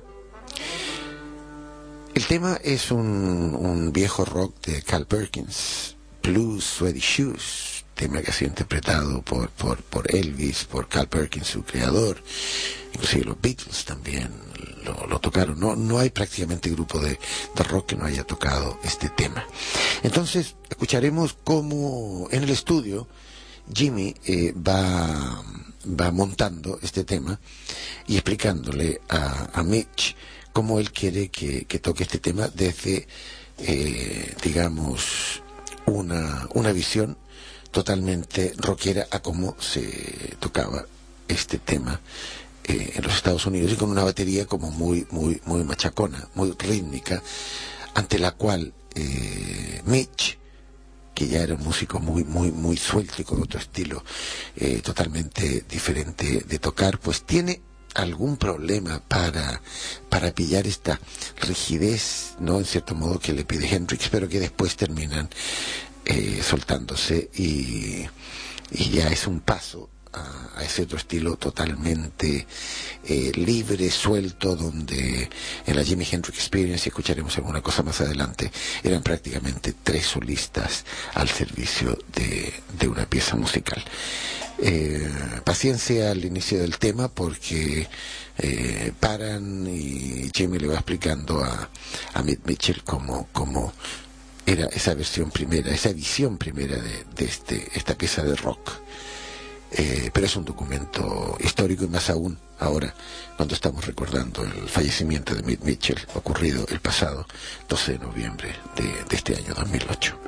El tema es un viejo rock de Carl Perkins, Blue Sweaty Shoes, tema que ha sido interpretado por Elvis, por Carl Perkins, su creador. Inclusive los Beatles también lo tocaron. No hay prácticamente grupo de rock que no haya tocado este tema. Entonces escucharemos cómo en el estudio Jimi va montando este tema y explicándole a Mitch cómo él quiere que toque este tema desde, digamos, una visión totalmente rockera a cómo se tocaba este tema en los Estados Unidos, y con una batería como muy machacona, muy rítmica, ante la cual Mitch, que ya era un músico muy suelto y con otro estilo totalmente diferente de tocar, pues tiene algún problema para pillar esta rigidez, ¿no?, en cierto modo, que le pide Hendrix, pero que después terminan soltándose, y ya es un paso a ese otro estilo totalmente libre, suelto, donde en la Jimi Hendrix Experience, y escucharemos alguna cosa más adelante, eran prácticamente 3 solistas al servicio de una pieza musical. Paciencia al inicio del tema, porque paran y Jimmy le va explicando a Mitchell cómo era esa versión primera, esa visión primera de esta pieza de rock. Pero es un documento histórico, y más aún ahora, cuando estamos recordando el fallecimiento de Mitch Mitchell, ocurrido el pasado 12 de noviembre de este año 2008.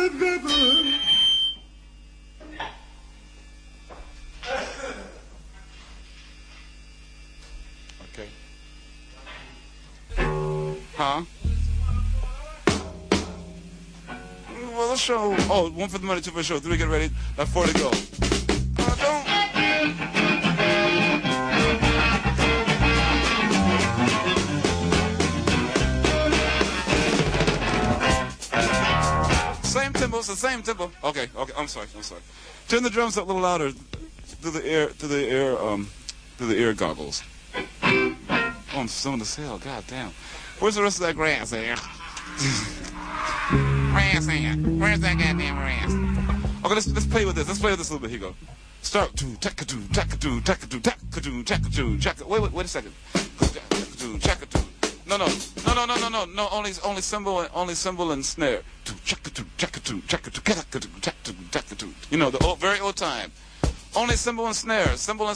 Okay. Huh? Well, let's show. Oh, 1 for the money, 2 for the show, 3 get ready, 4 to go. Same tempo, it's the same tempo. Okay, I'm sorry. Turn the drums up a little louder through the ear goggles. Oh, I'm still in the cell, god damn. Where's the rest of that grass at? Grass at? Where's that goddamn grass? Okay, let's play with this. Let's play with this a little bit. Here you go. Start to takadoo, takadoo, takadoo, takadoo, takadoo, takadoo. Wait a second. Takadoo, takadoo. No. Only cymbal and snare. Takadoo, takadoo, takadoo, takadoo, takadoo, takadoo. You know, the very old time. Only cymbal and snare.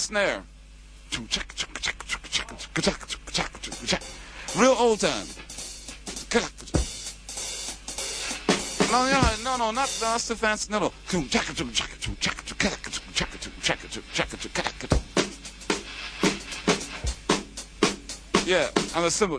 Real old time. No, that's too fancy. No. Yeah, and the cymbal.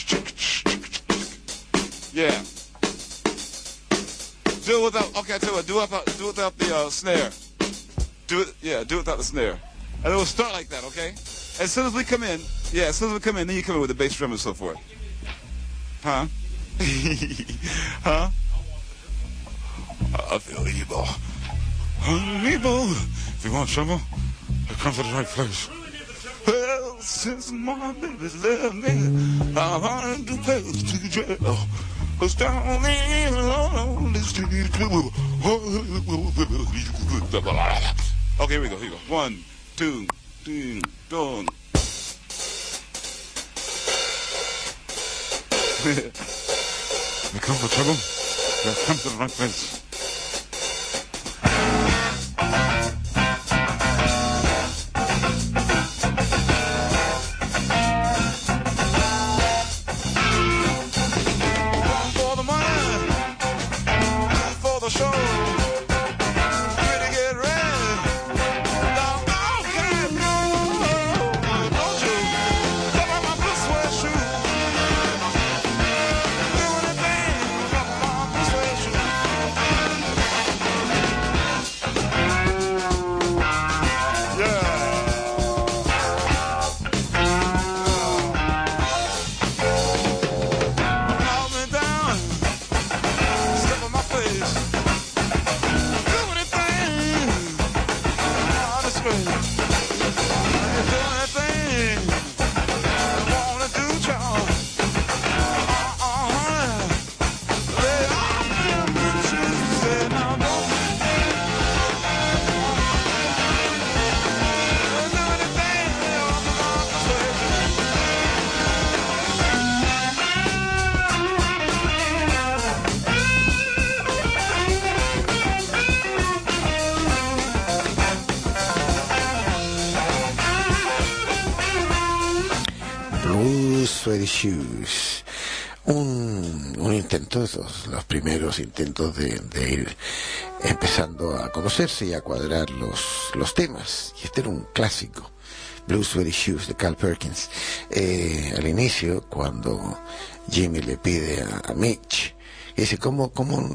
Yeah. Do it without. Okay, I tell you what. Do it without the snare. Do it without the snare, and it will start like that. Okay. As soon as we come in, then you come in with the bass drum and so forth. Huh? Huh? I feel evil. Evil. If you want trouble, you come to the right place. Well, since my baby's left me, I'm on to pay to jail. Cause down there on the street. Okay, here we go. 1, 2, 3, 4. You come for trouble? You come to the right place. Suede Shoes, un intento, los primeros intentos de ir empezando a conocerse y a cuadrar los temas, y este era un clásico, Blue Sweaty Shoes de Carl Perkins. Al inicio, cuando Jimmy le pide a Mitch, y dice, como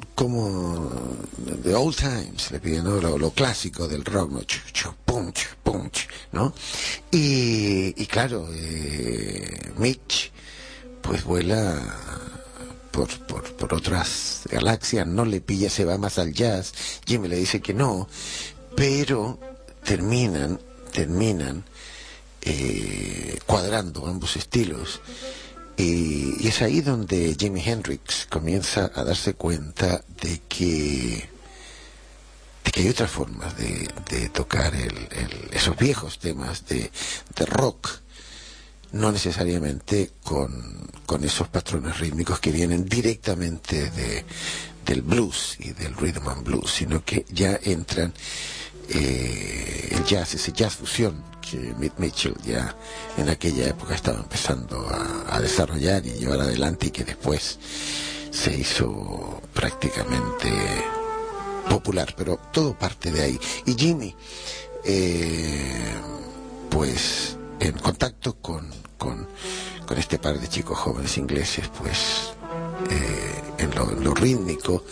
The Old Times, le pide, ¿no? Lo clásico del rock, ¿no? Punch, punch, ¿no? Y claro, Mitch, pues vuela por otras galaxias, no le pilla, se va más al jazz. Jimmy le dice que no, pero terminan cuadrando ambos estilos. Y es ahí donde Jimi Hendrix comienza a darse cuenta de que hay otras formas de tocar esos viejos temas de rock, no necesariamente con esos patrones rítmicos que vienen directamente del blues y del rhythm and blues, sino que ya entran el jazz, ese jazz fusión que Mitchell ya en aquella época estaba empezando a desarrollar y llevar adelante, y que después se hizo prácticamente popular, pero todo parte de ahí. Y Jimmy, pues en contacto con este par de chicos jóvenes ingleses, pues en lo rítmico,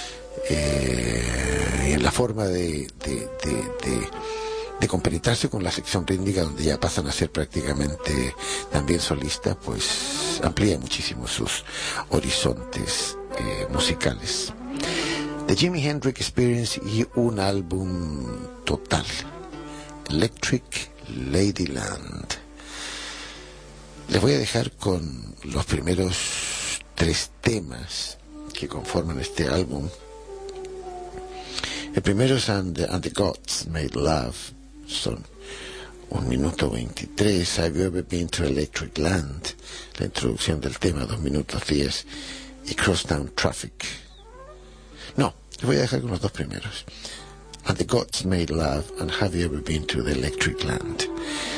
y en la forma de compenetrarse con la sección rítmica, donde ya pasan a ser prácticamente también solistas, pues amplía muchísimo sus horizontes musicales. The Jimi Hendrix Experience, y un álbum total, Electric Ladyland. Les voy a dejar con los primeros 3 temas que conforman este álbum. El primero es And the Gods Made Love, son 1 minuto 23. Have You Ever Been to Electric Land, la introducción del tema, 2 minutos 10. Y Crosstown Traffic. No, les voy a dejar con los 2 primeros, And the Gods Made Love and Have You Ever Been to the Electric Land.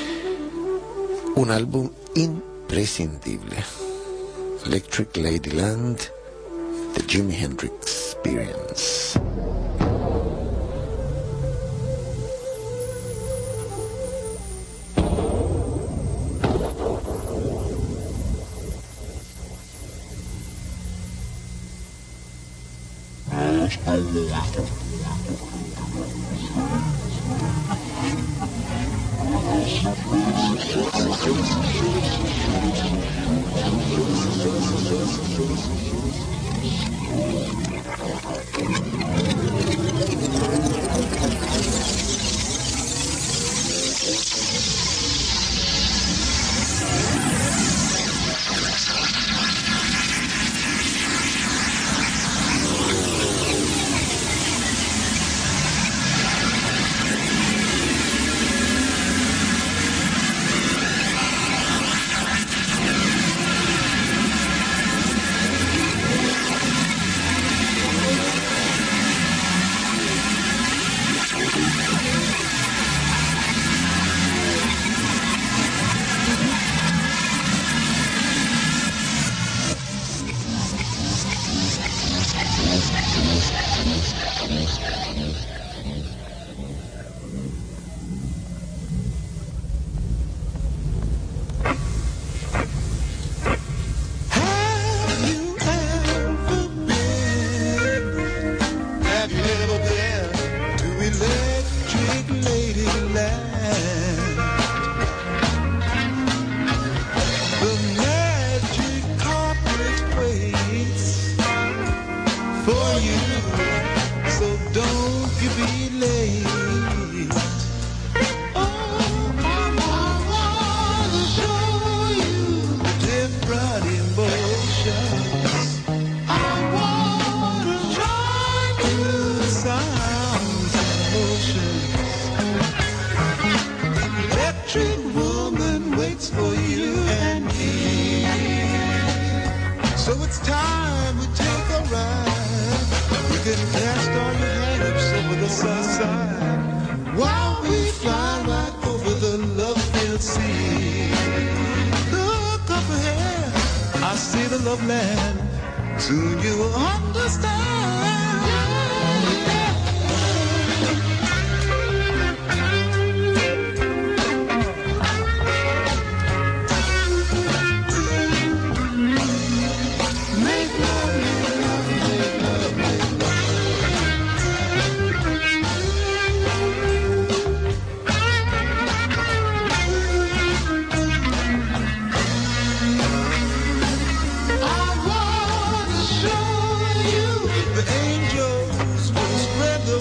Un álbum imprescindible, Electric Ladyland, The Jimi Hendrix Experience.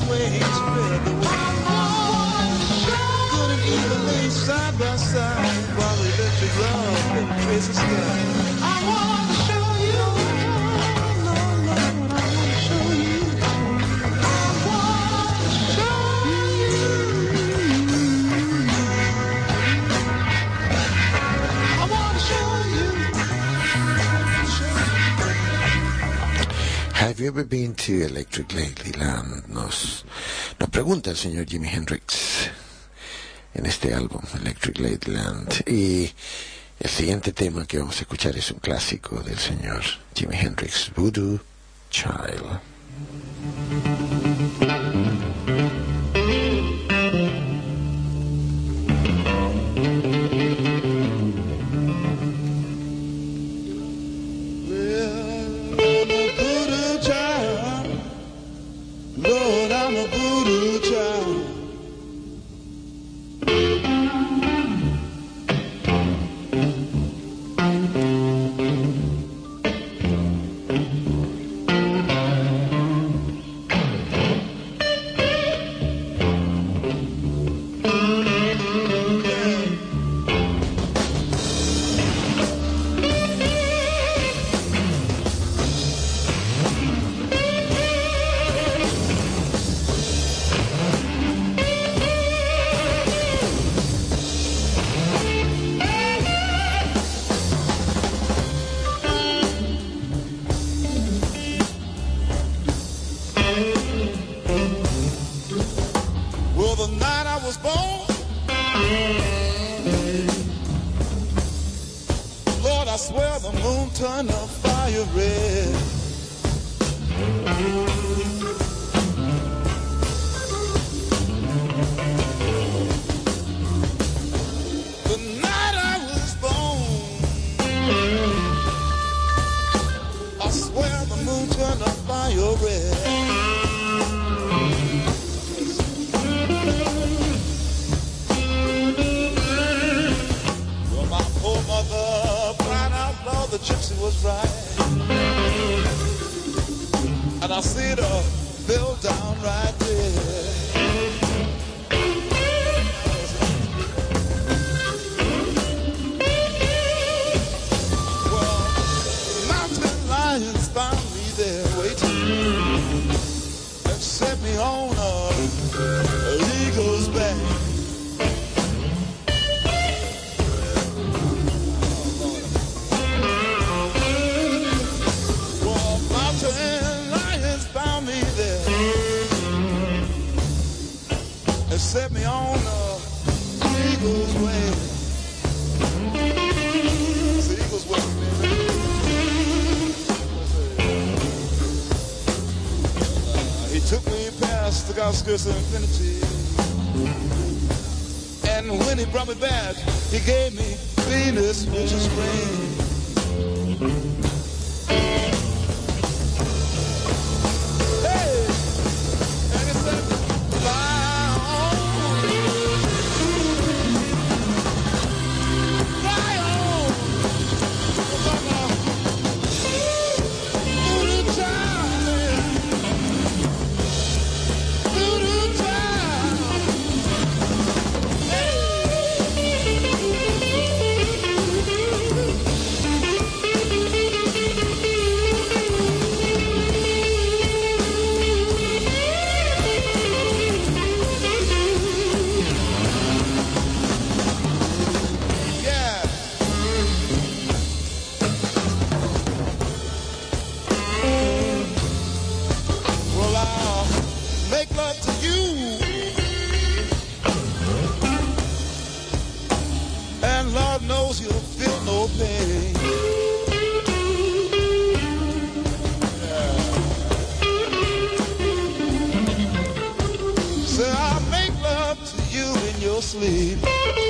waves spread the way. Good and evil lay side by side while electric love penetrates the sky. I want to show you, Lord, I want to show you. I want to show you. I want to show you. Have you ever been to Electric Ladyland? Nos pregunta el señor Jimi Hendrix en este álbum, Electric Ladyland. Y el siguiente tema que vamos a escuchar es un clásico del señor Jimi Hendrix, Voodoo Child. Lord, I'm a voodoo child. Turn the fire red. The night I was born, I swear the moon turned the fire red. Well, my poor mother cried out loud, the gypsy was right, and I see her fell down right there. Well, mountain lions found me there waiting and set me on a eagle's back. Set me on the eagle's way. It's the eagle's way, baby. He took me past the outskirts of infinity, and when he brought me back, he gave me Venus, which is rain. Sleep.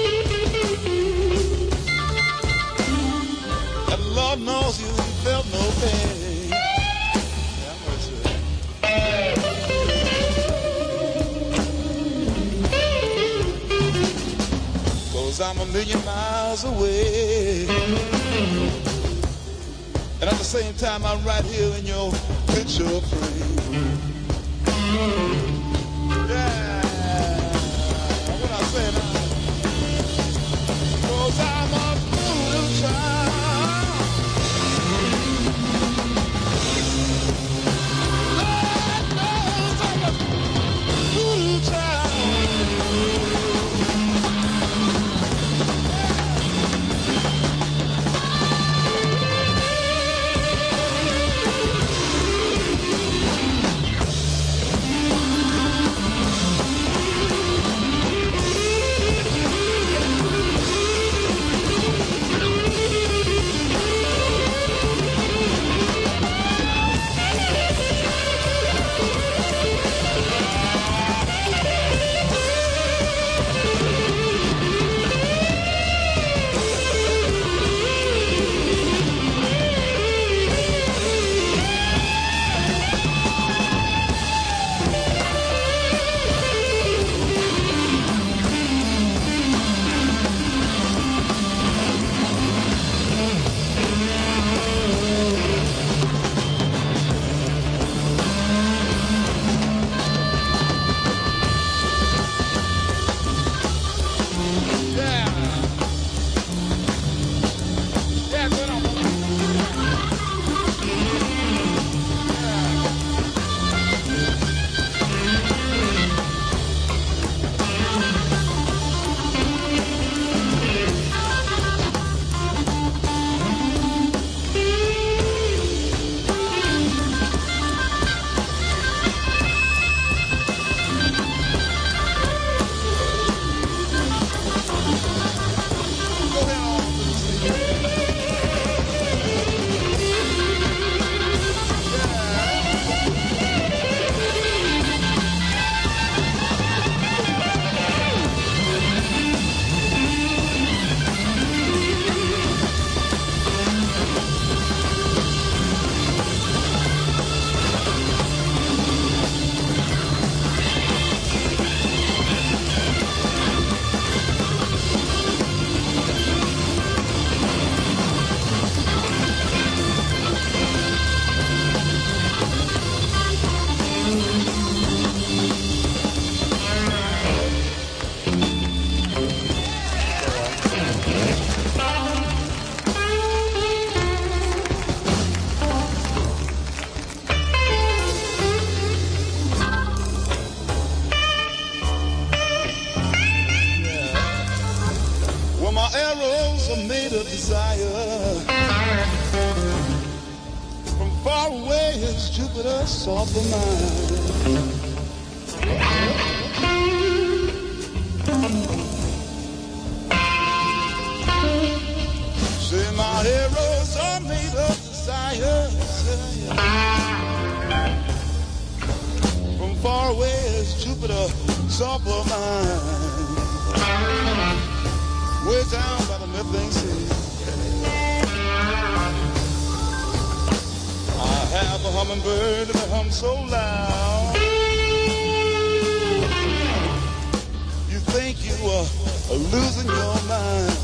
And Lord knows you felt no pain. Cause I'm a million miles away, and at the same time I'm right here in your picture frame. are made of desire. From far away is Jupiter's soft mind. Say my heroes are made of desire. From far away is Jupiter, soft mind. Way down by the methane sea. I have a hummingbird that hums so loud. You think you are losing your mind.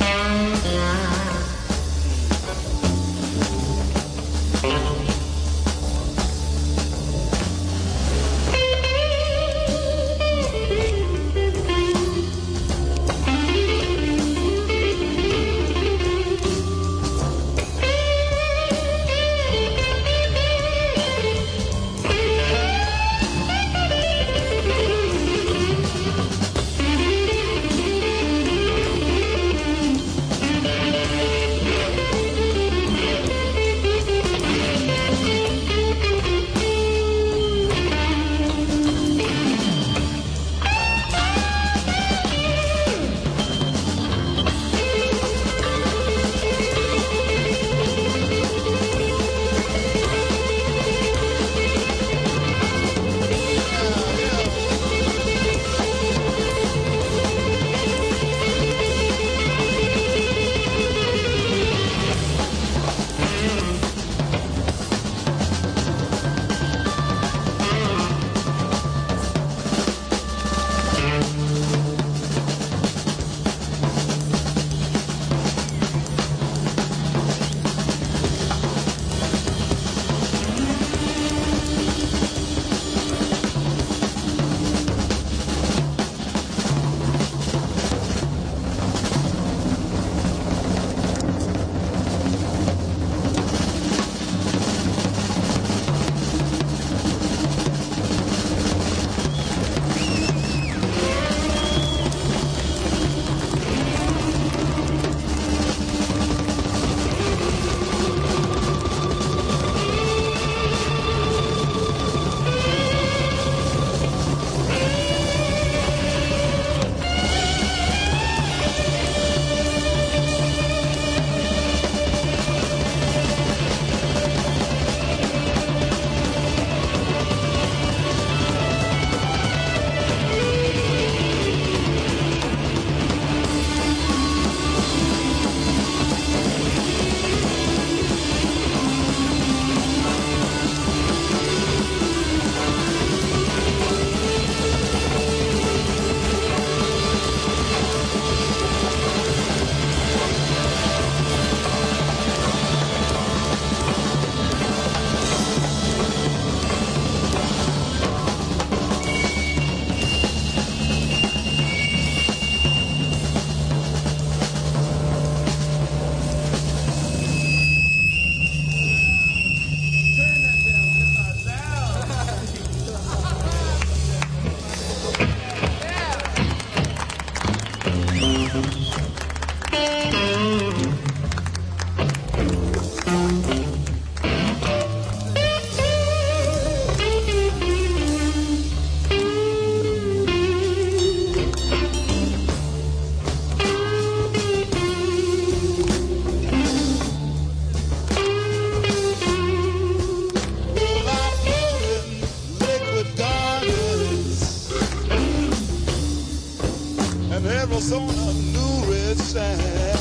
Arizona, New Red Sand.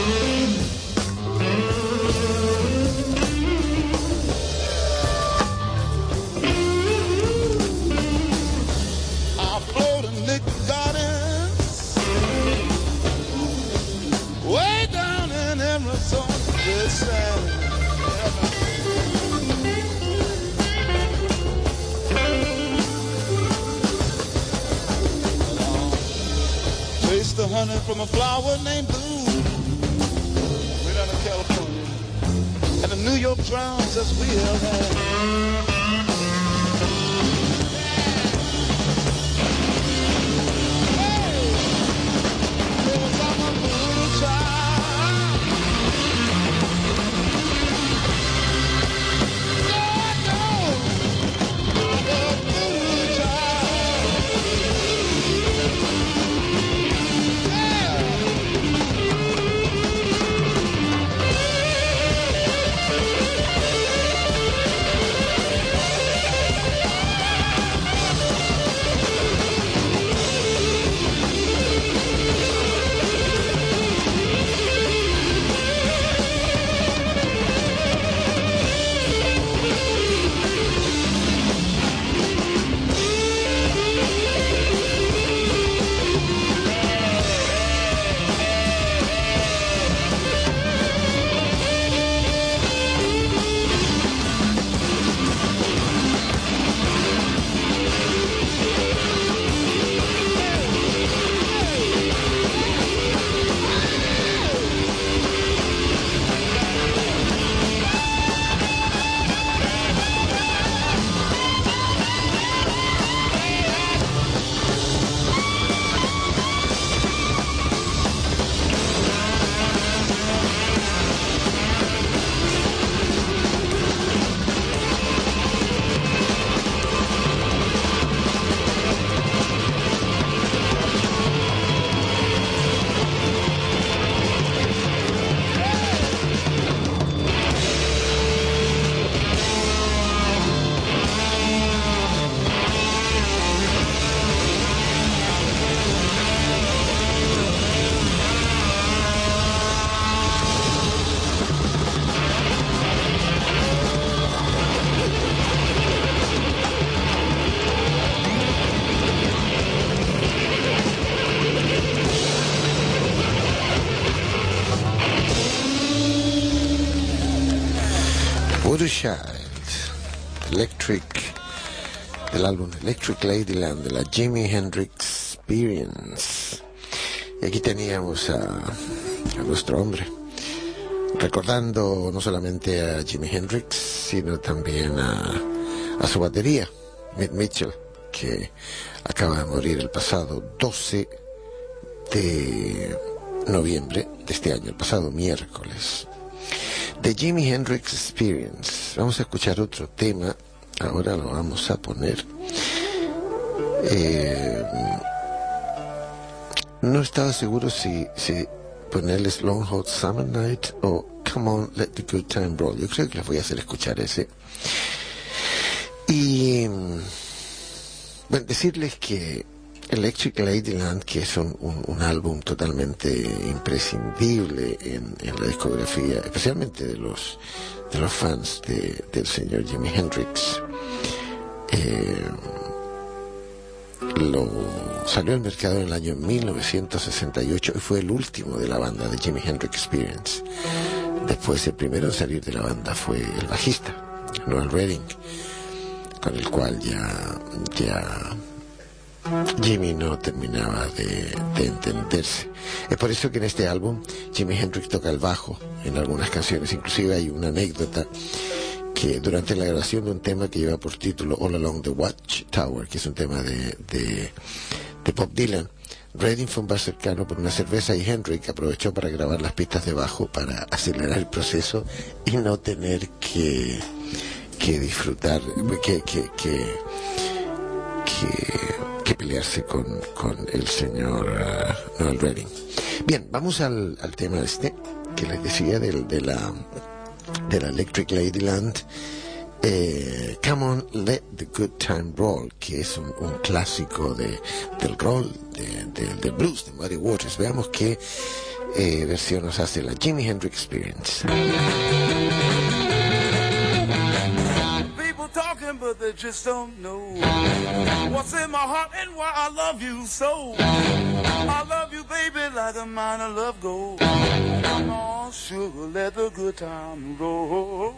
I float in Nick Gardens, way down in Arizona, Red Sand. Taste the honey from a flower named Blue, way down in California, and the New York drowns as we have had. Hey, it was on my moonshine. to Child, Electric, del álbum Electric Ladyland de la Jimi Hendrix Experience. Y aquí teníamos a nuestro hombre, recordando no solamente a Jimi Hendrix, sino también a su batería, Mitch Mitchell, que acaba de morir el pasado 12 de noviembre de este año, el pasado miércoles. The Jimi Hendrix Experience. Vamos a escuchar otro tema. Ahora lo vamos a poner. No estaba seguro si ponerles Long Hot Summer Night o Come On, Let the Good Time Roll. Yo creo que les voy a hacer escuchar ese. Y bueno, decirles que Electric Ladyland, que es un álbum totalmente imprescindible en la discografía, especialmente de los fans del señor Jimi Hendrix, salió al mercado en el año 1968 y fue el último de la banda de Jimi Hendrix Experience. Después, el primero en salir de la banda fue el bajista, Noel Redding, con el cual ya Jimi no terminaba de entenderse. Es por eso que en este álbum Jimi Hendrix toca el bajo en algunas canciones. Inclusive hay una anécdota que durante la grabación de un tema que lleva por título All Along the Watchtower, que es un tema de Bob Dylan, Redding fue a un bar cercano por una cerveza y Hendrix aprovechó para grabar las pistas de bajo para acelerar el proceso y no tener que disfrutar, que pelearse con el señor Noel Redding. Bien, vamos al tema que les decía de la Electric Ladyland. Come On, Let the Good Time Roll, que es un clásico del roll, del blues, de Muddy Waters. Veamos qué versión nos hace la Jimi Hendrix Experience. Talking, but they just don't know what's in my heart and why I love you so. I love you, baby, like a mine of love gold. Come on, sugar, let the good time roll.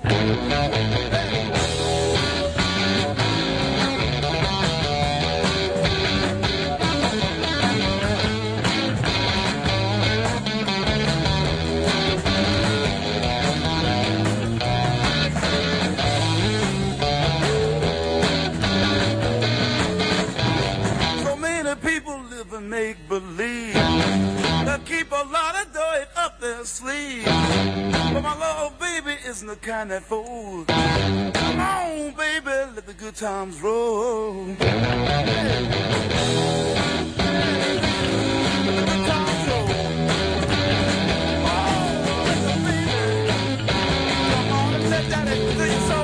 Make believe that keep a lot of dirt up their sleeve, but my love, baby, isn't the kind that folds. Come on, baby, let the good times roll. Let the good times roll. Oh, baby, come on and let that thing soul.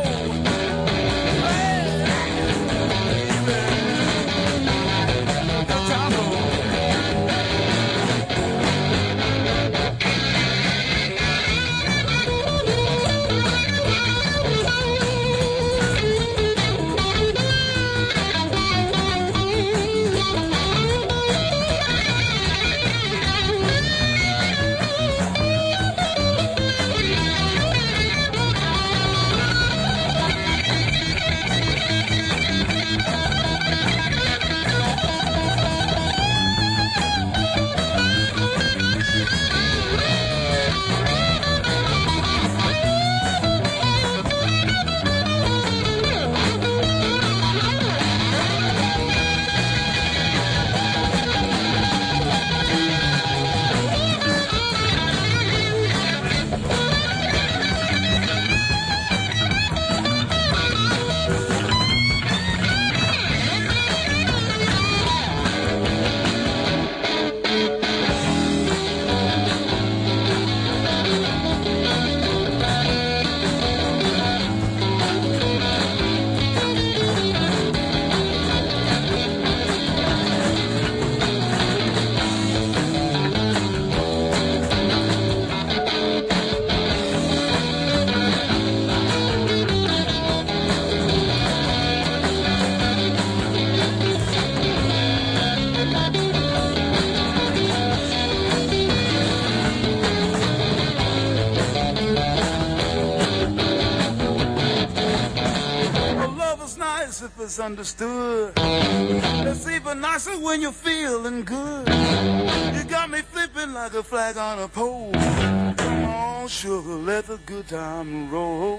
nice if it's understood. It's even nicer when you're feeling good. You got me flipping like a flag on a pole. Come on, sugar, let the good time roll.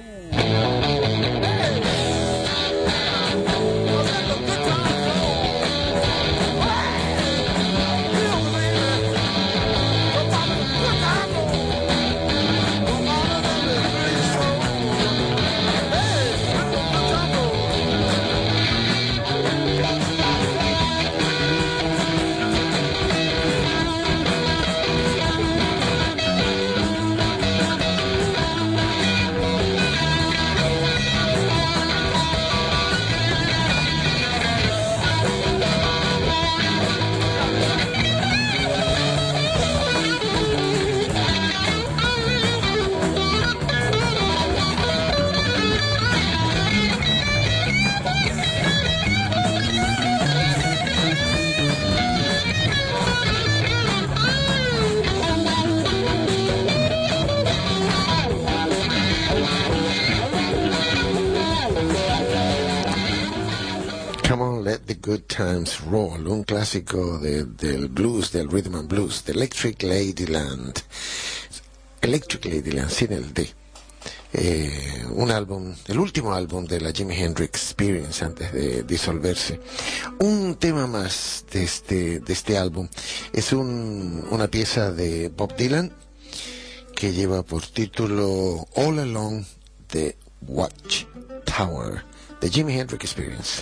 Let the Good Times Roll, un clásico del blues, del rhythm and blues, de Electric Ladyland. Electric Ladyland, sin el D. Un álbum, el último álbum de la Jimi Hendrix Experience antes de disolverse. Un tema más de este álbum es una pieza de Bob Dylan que lleva por título All Along the Watchtower, de Jimi Hendrix Experience.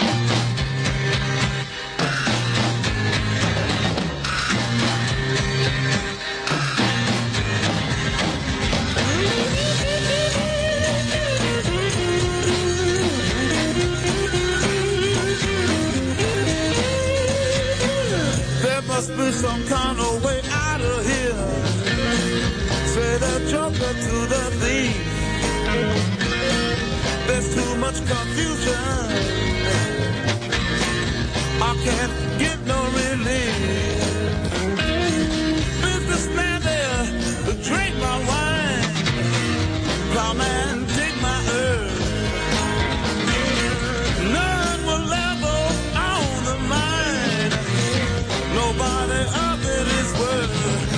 Must be some kind of way out of here. Say the joker to the thief. There's too much confusion. I can't get no relief. Businessman there, drink my wine. Plowman, take my earth. None will level on the mind. Nobody of it is worth.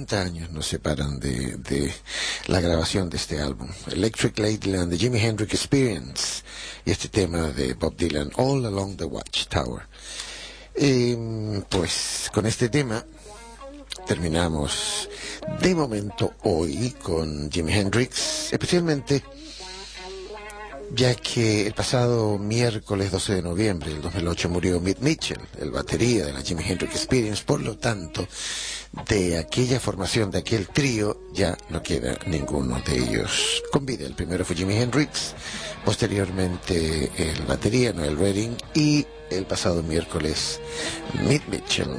50 años nos separan de la grabación de este álbum. Electric Ladyland, The Jimi Hendrix Experience, y este tema de Bob Dylan, All Along the Watchtower. Pues con este tema terminamos de momento hoy con Jimi Hendrix, especialmente ya que el pasado miércoles 12 de noviembre del 2008 murió Mitch Mitchell, el batería de la Jimi Hendrix Experience. Por lo tanto, de aquella formación, de aquel trío, ya no queda ninguno de ellos con vida. El primero fue Jimi Hendrix, posteriormente el batería Noel Redding y el pasado miércoles Mitch Mitchell.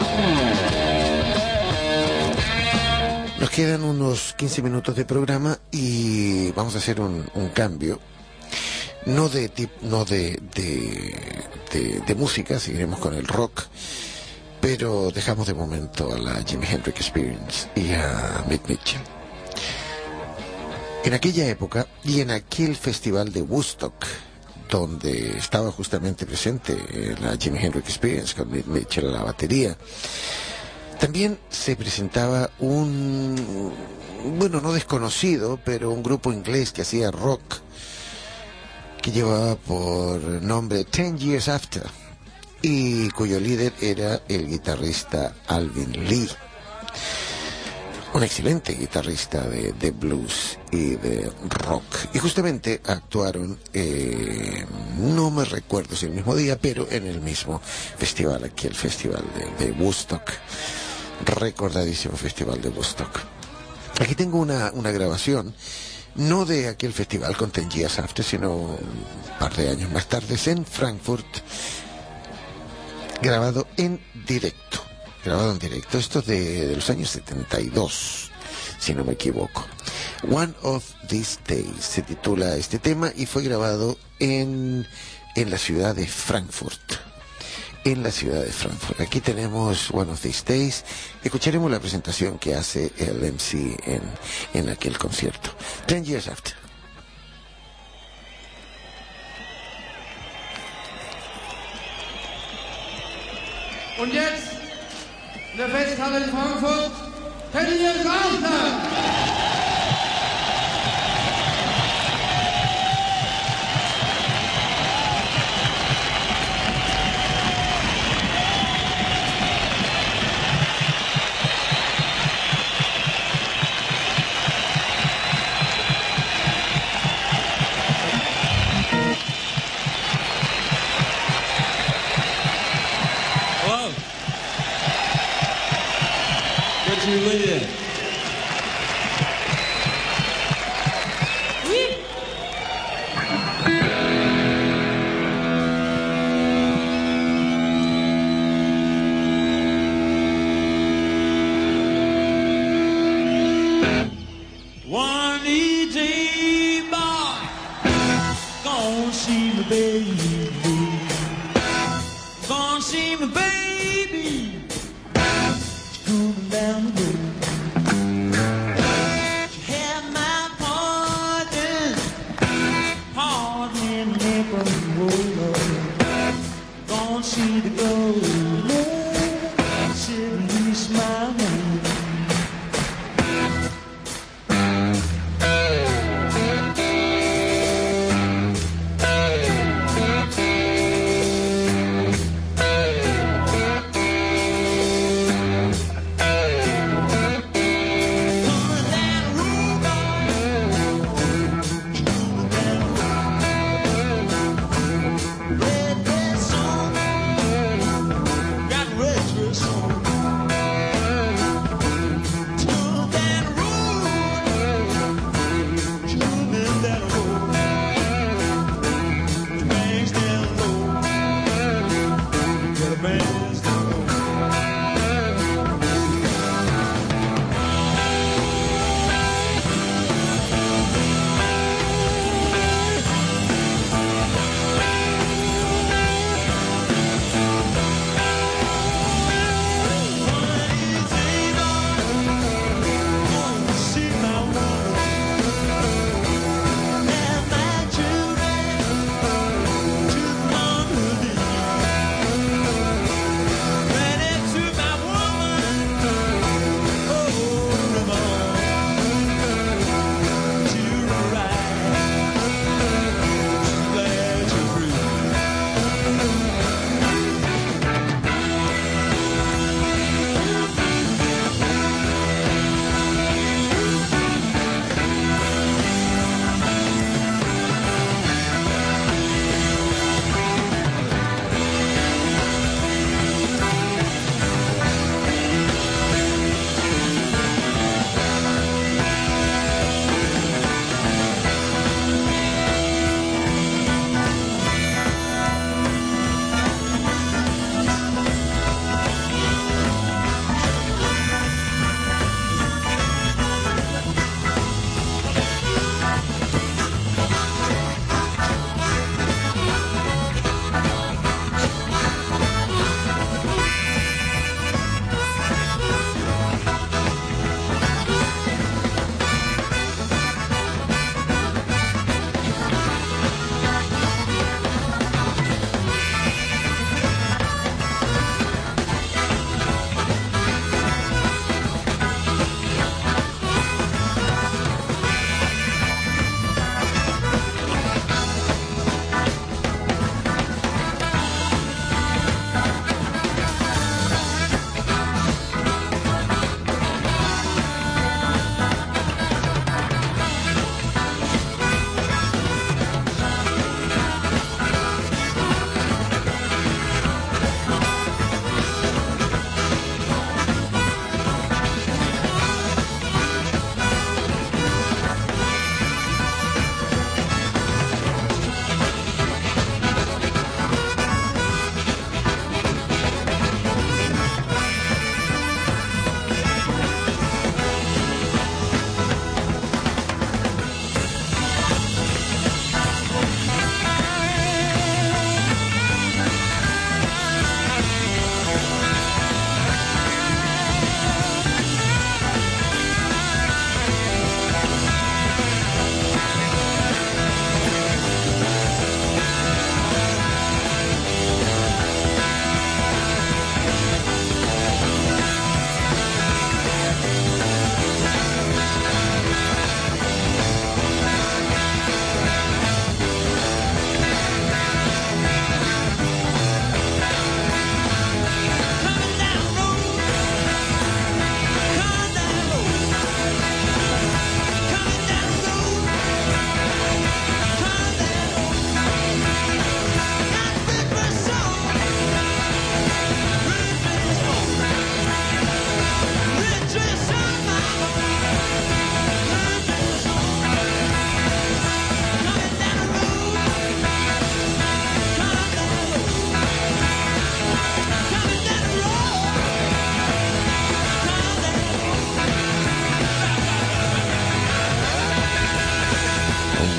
Nos quedan unos 15 minutos de programa y vamos a hacer un cambio. No de música, seguiremos con el rock, pero dejamos de momento a la Jimi Hendrix Experience y a Mitch Mitchell. En aquella época y en aquel festival de Woodstock, donde estaba justamente presente la Jimi Hendrix Experience con Mitch Mitchell a la batería, también se presentaba un, bueno, no desconocido, pero un grupo inglés que hacía rock, que llevaba por nombre 10 Years After, y cuyo líder era el guitarrista Alvin Lee, un excelente guitarrista de blues y de rock. Y justamente actuaron, no me recuerdo si el mismo día, pero en el mismo festival, aquí el festival de Woodstock, recordadísimo festival de Woodstock. Aquí tengo una grabación, no de aquel festival con 10 Years After, sino un par de años más tarde, en Frankfurt, grabado en directo. Esto es de los años 72, si no me equivoco. One of These Days se titula este tema y fue grabado en la ciudad de Frankfurt. Aquí tenemos One of These Days. Escucharemos la presentación que hace el MC en aquel concierto. 10 Years After. Und jetzt in der Festhalle in Frankfurt, 10 Years After! One easy boy, gonna see my baby, gonna see my baby, she's coming down the road. She had my pardon, pardon never roll. Gonna see the gold, sitting smiling.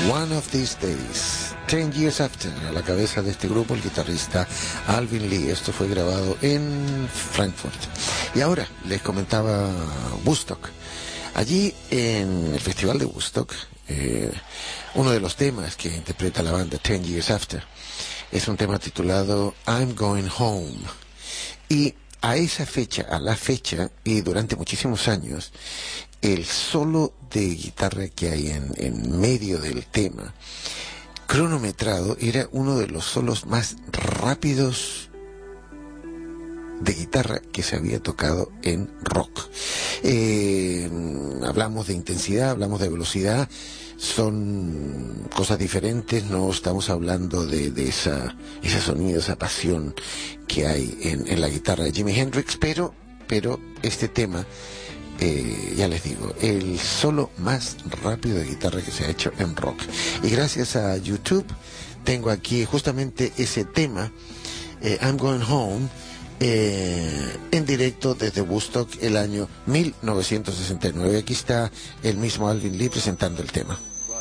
One of These Days, 10 Years After, a la cabeza de este grupo el guitarrista Alvin Lee. Esto fue grabado en Frankfurt. Y ahora les comentaba Woodstock. Allí en el Festival de Woodstock, uno de los temas que interpreta la banda 10 Years After es un tema titulado I'm Going Home. Y a esa fecha, a la fecha, y durante muchísimos años, el solo de guitarra que hay en medio del tema, cronometrado, era uno de los solos más rápidos de guitarra que se había tocado en rock. Hablamos de intensidad, hablamos de velocidad, son cosas diferentes, no estamos hablando de ese sonido, esa pasión que hay en la guitarra de Jimi Hendrix, pero este tema, ya les digo, el solo más rápido de guitarra que se ha hecho en rock. Y gracias a YouTube tengo aquí justamente ese tema, I'm Going Home, en directo desde Woodstock el año 1969. Aquí está el mismo Alvin Lee presentando el tema.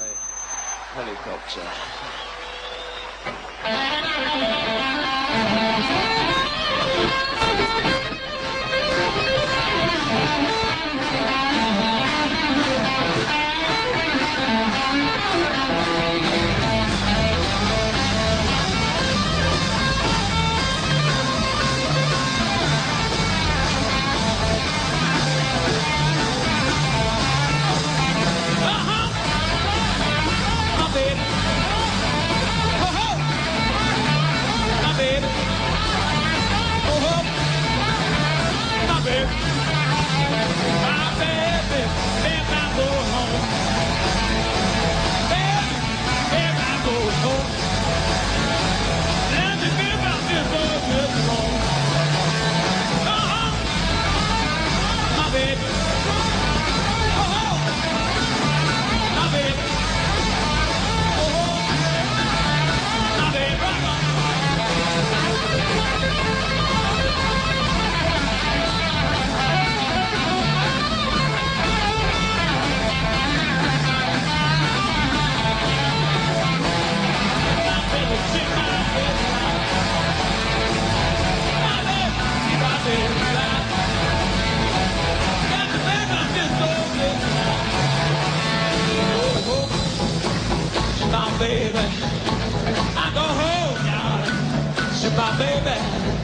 Baby, I go home now, see my baby.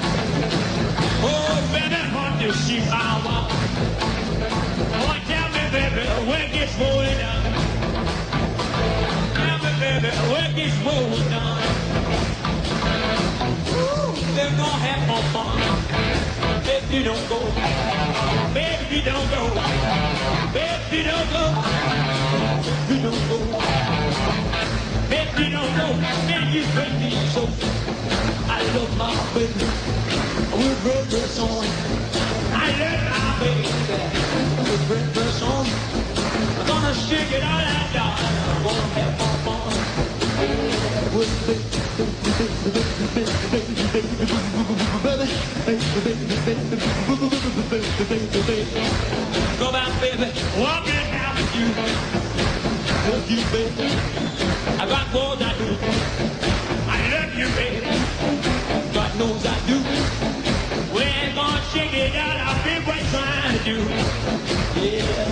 Oh, baby, want to see my mom. Oh, tell me, baby, where gets going down. Tell me, baby, where gets going down. Ooh, they're gonna have more fun. Baby, you don't go. Baby, you don't go. Baby, you don't go. You don't go. Baby, you don't know, man, you break me so. I love my baby with red dress on. I love my baby with red dress on. I'm gonna shake it all out, darling. I'm gonna have my fun. Go back, baby, walking down with you. Love you, baby. I got more than I do. I love you, baby. God knows I do. We ain't gonna shake it out. I've been what trying to do. Yeah.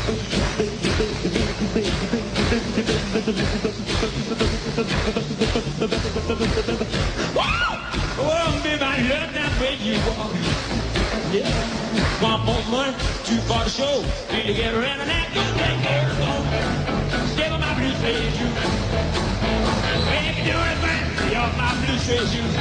Oh, baby, I love that way you walk. Yeah. Want more money? Too far to show. Need to get around and that good thing there. Give my blue suede shoes. Baby, do it, man. You're my blue suede shoes.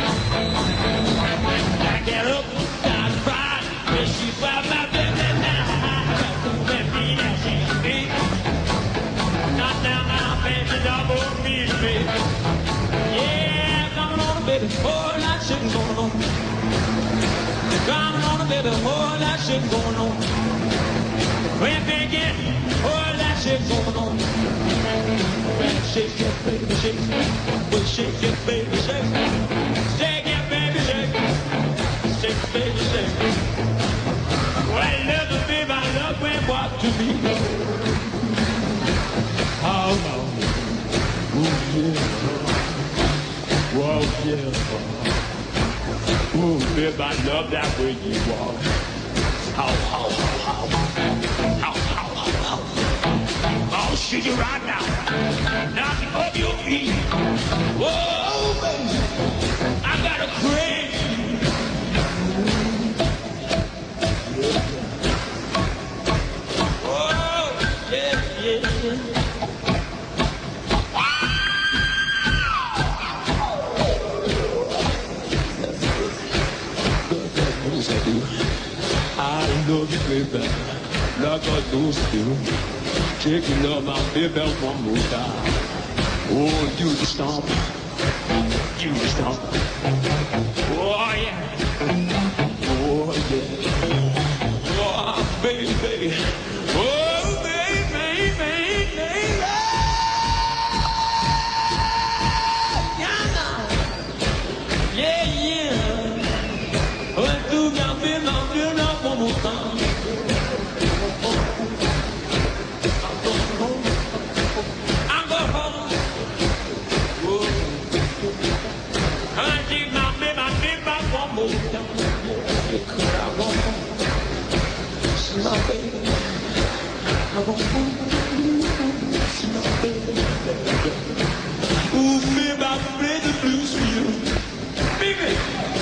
I get up, down the ride. When she found my baby now. Let me now, she's big. Not down my baby, double me, baby. Yeah, coming on, baby. Oh, that shit's going on. Coming on, baby. Oh, that shit's going on. When begin, oh, that shit's going on. Shake it, baby, shake it. Well, shake it, baby, shake it. Shake it, baby, shake it. Shake it, baby, shake it. Well, little baby, I love when what to me. Oh, no. yeah. Ooh, babe, I love that way you walk. How, how, how, how, how, how, how. I'll shoot you right now. Knock you off your feet. Whoa, baby, I got a crazy. Whoa, yeah, yeah. I love you, baby, like I used to. Taking up my baby one more time. Oh, you the stomp, you the stomp. Oh yeah, oh yeah, oh baby, oh baby, baby. Yeah, yeah. Oh, do now, baby, now, one more time. Ooh, baby, I play the blues for you, baby.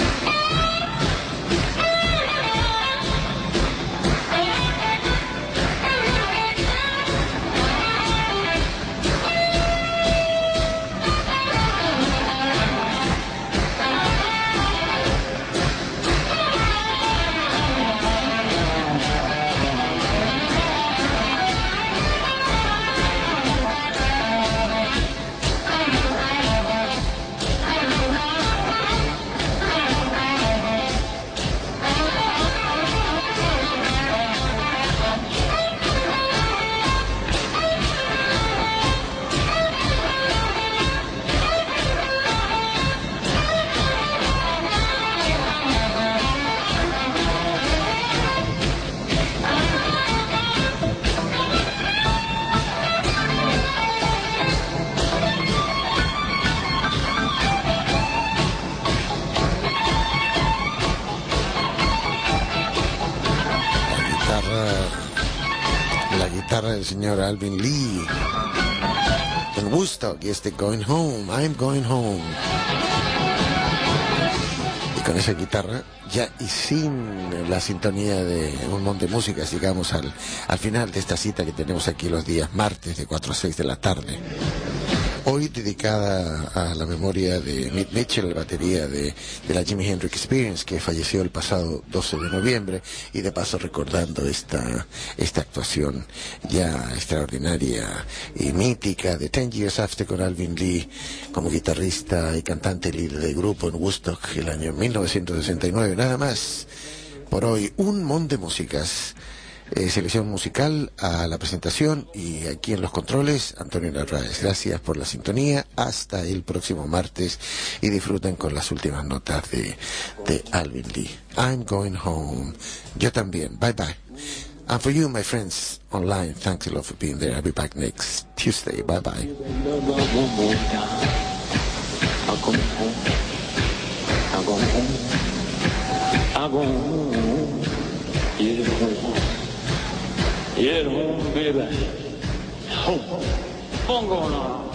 El señor Alvin Lee en Woodstock y Going Home, I'm Going Home. Y con esa guitarra ya y sin la sintonía de un montón de músicas, llegamos al final de esta cita que tenemos aquí los días martes de 4 a 6 de la tarde. Hoy dedicada a la memoria de Mick Mitchell, la batería de la Jimi Hendrix Experience, que falleció el pasado 12 de noviembre, y de paso recordando esta actuación ya extraordinaria y mítica de 10 Years After con Alvin Lee como guitarrista y cantante líder del grupo en Woodstock el año 1969. Nada más por hoy, un montón de músicas. Selección musical a la presentación y aquí en los controles, Antonio Narváez. Gracias por la sintonía. Hasta el próximo martes y disfruten con las últimas notas de Alvin Lee. I'm going home. Yo también. Bye bye. And for you, my friends online, thanks a lot for being there. I'll be back next Tuesday. Bye bye. Yeah, home, baby. Home. Home going on.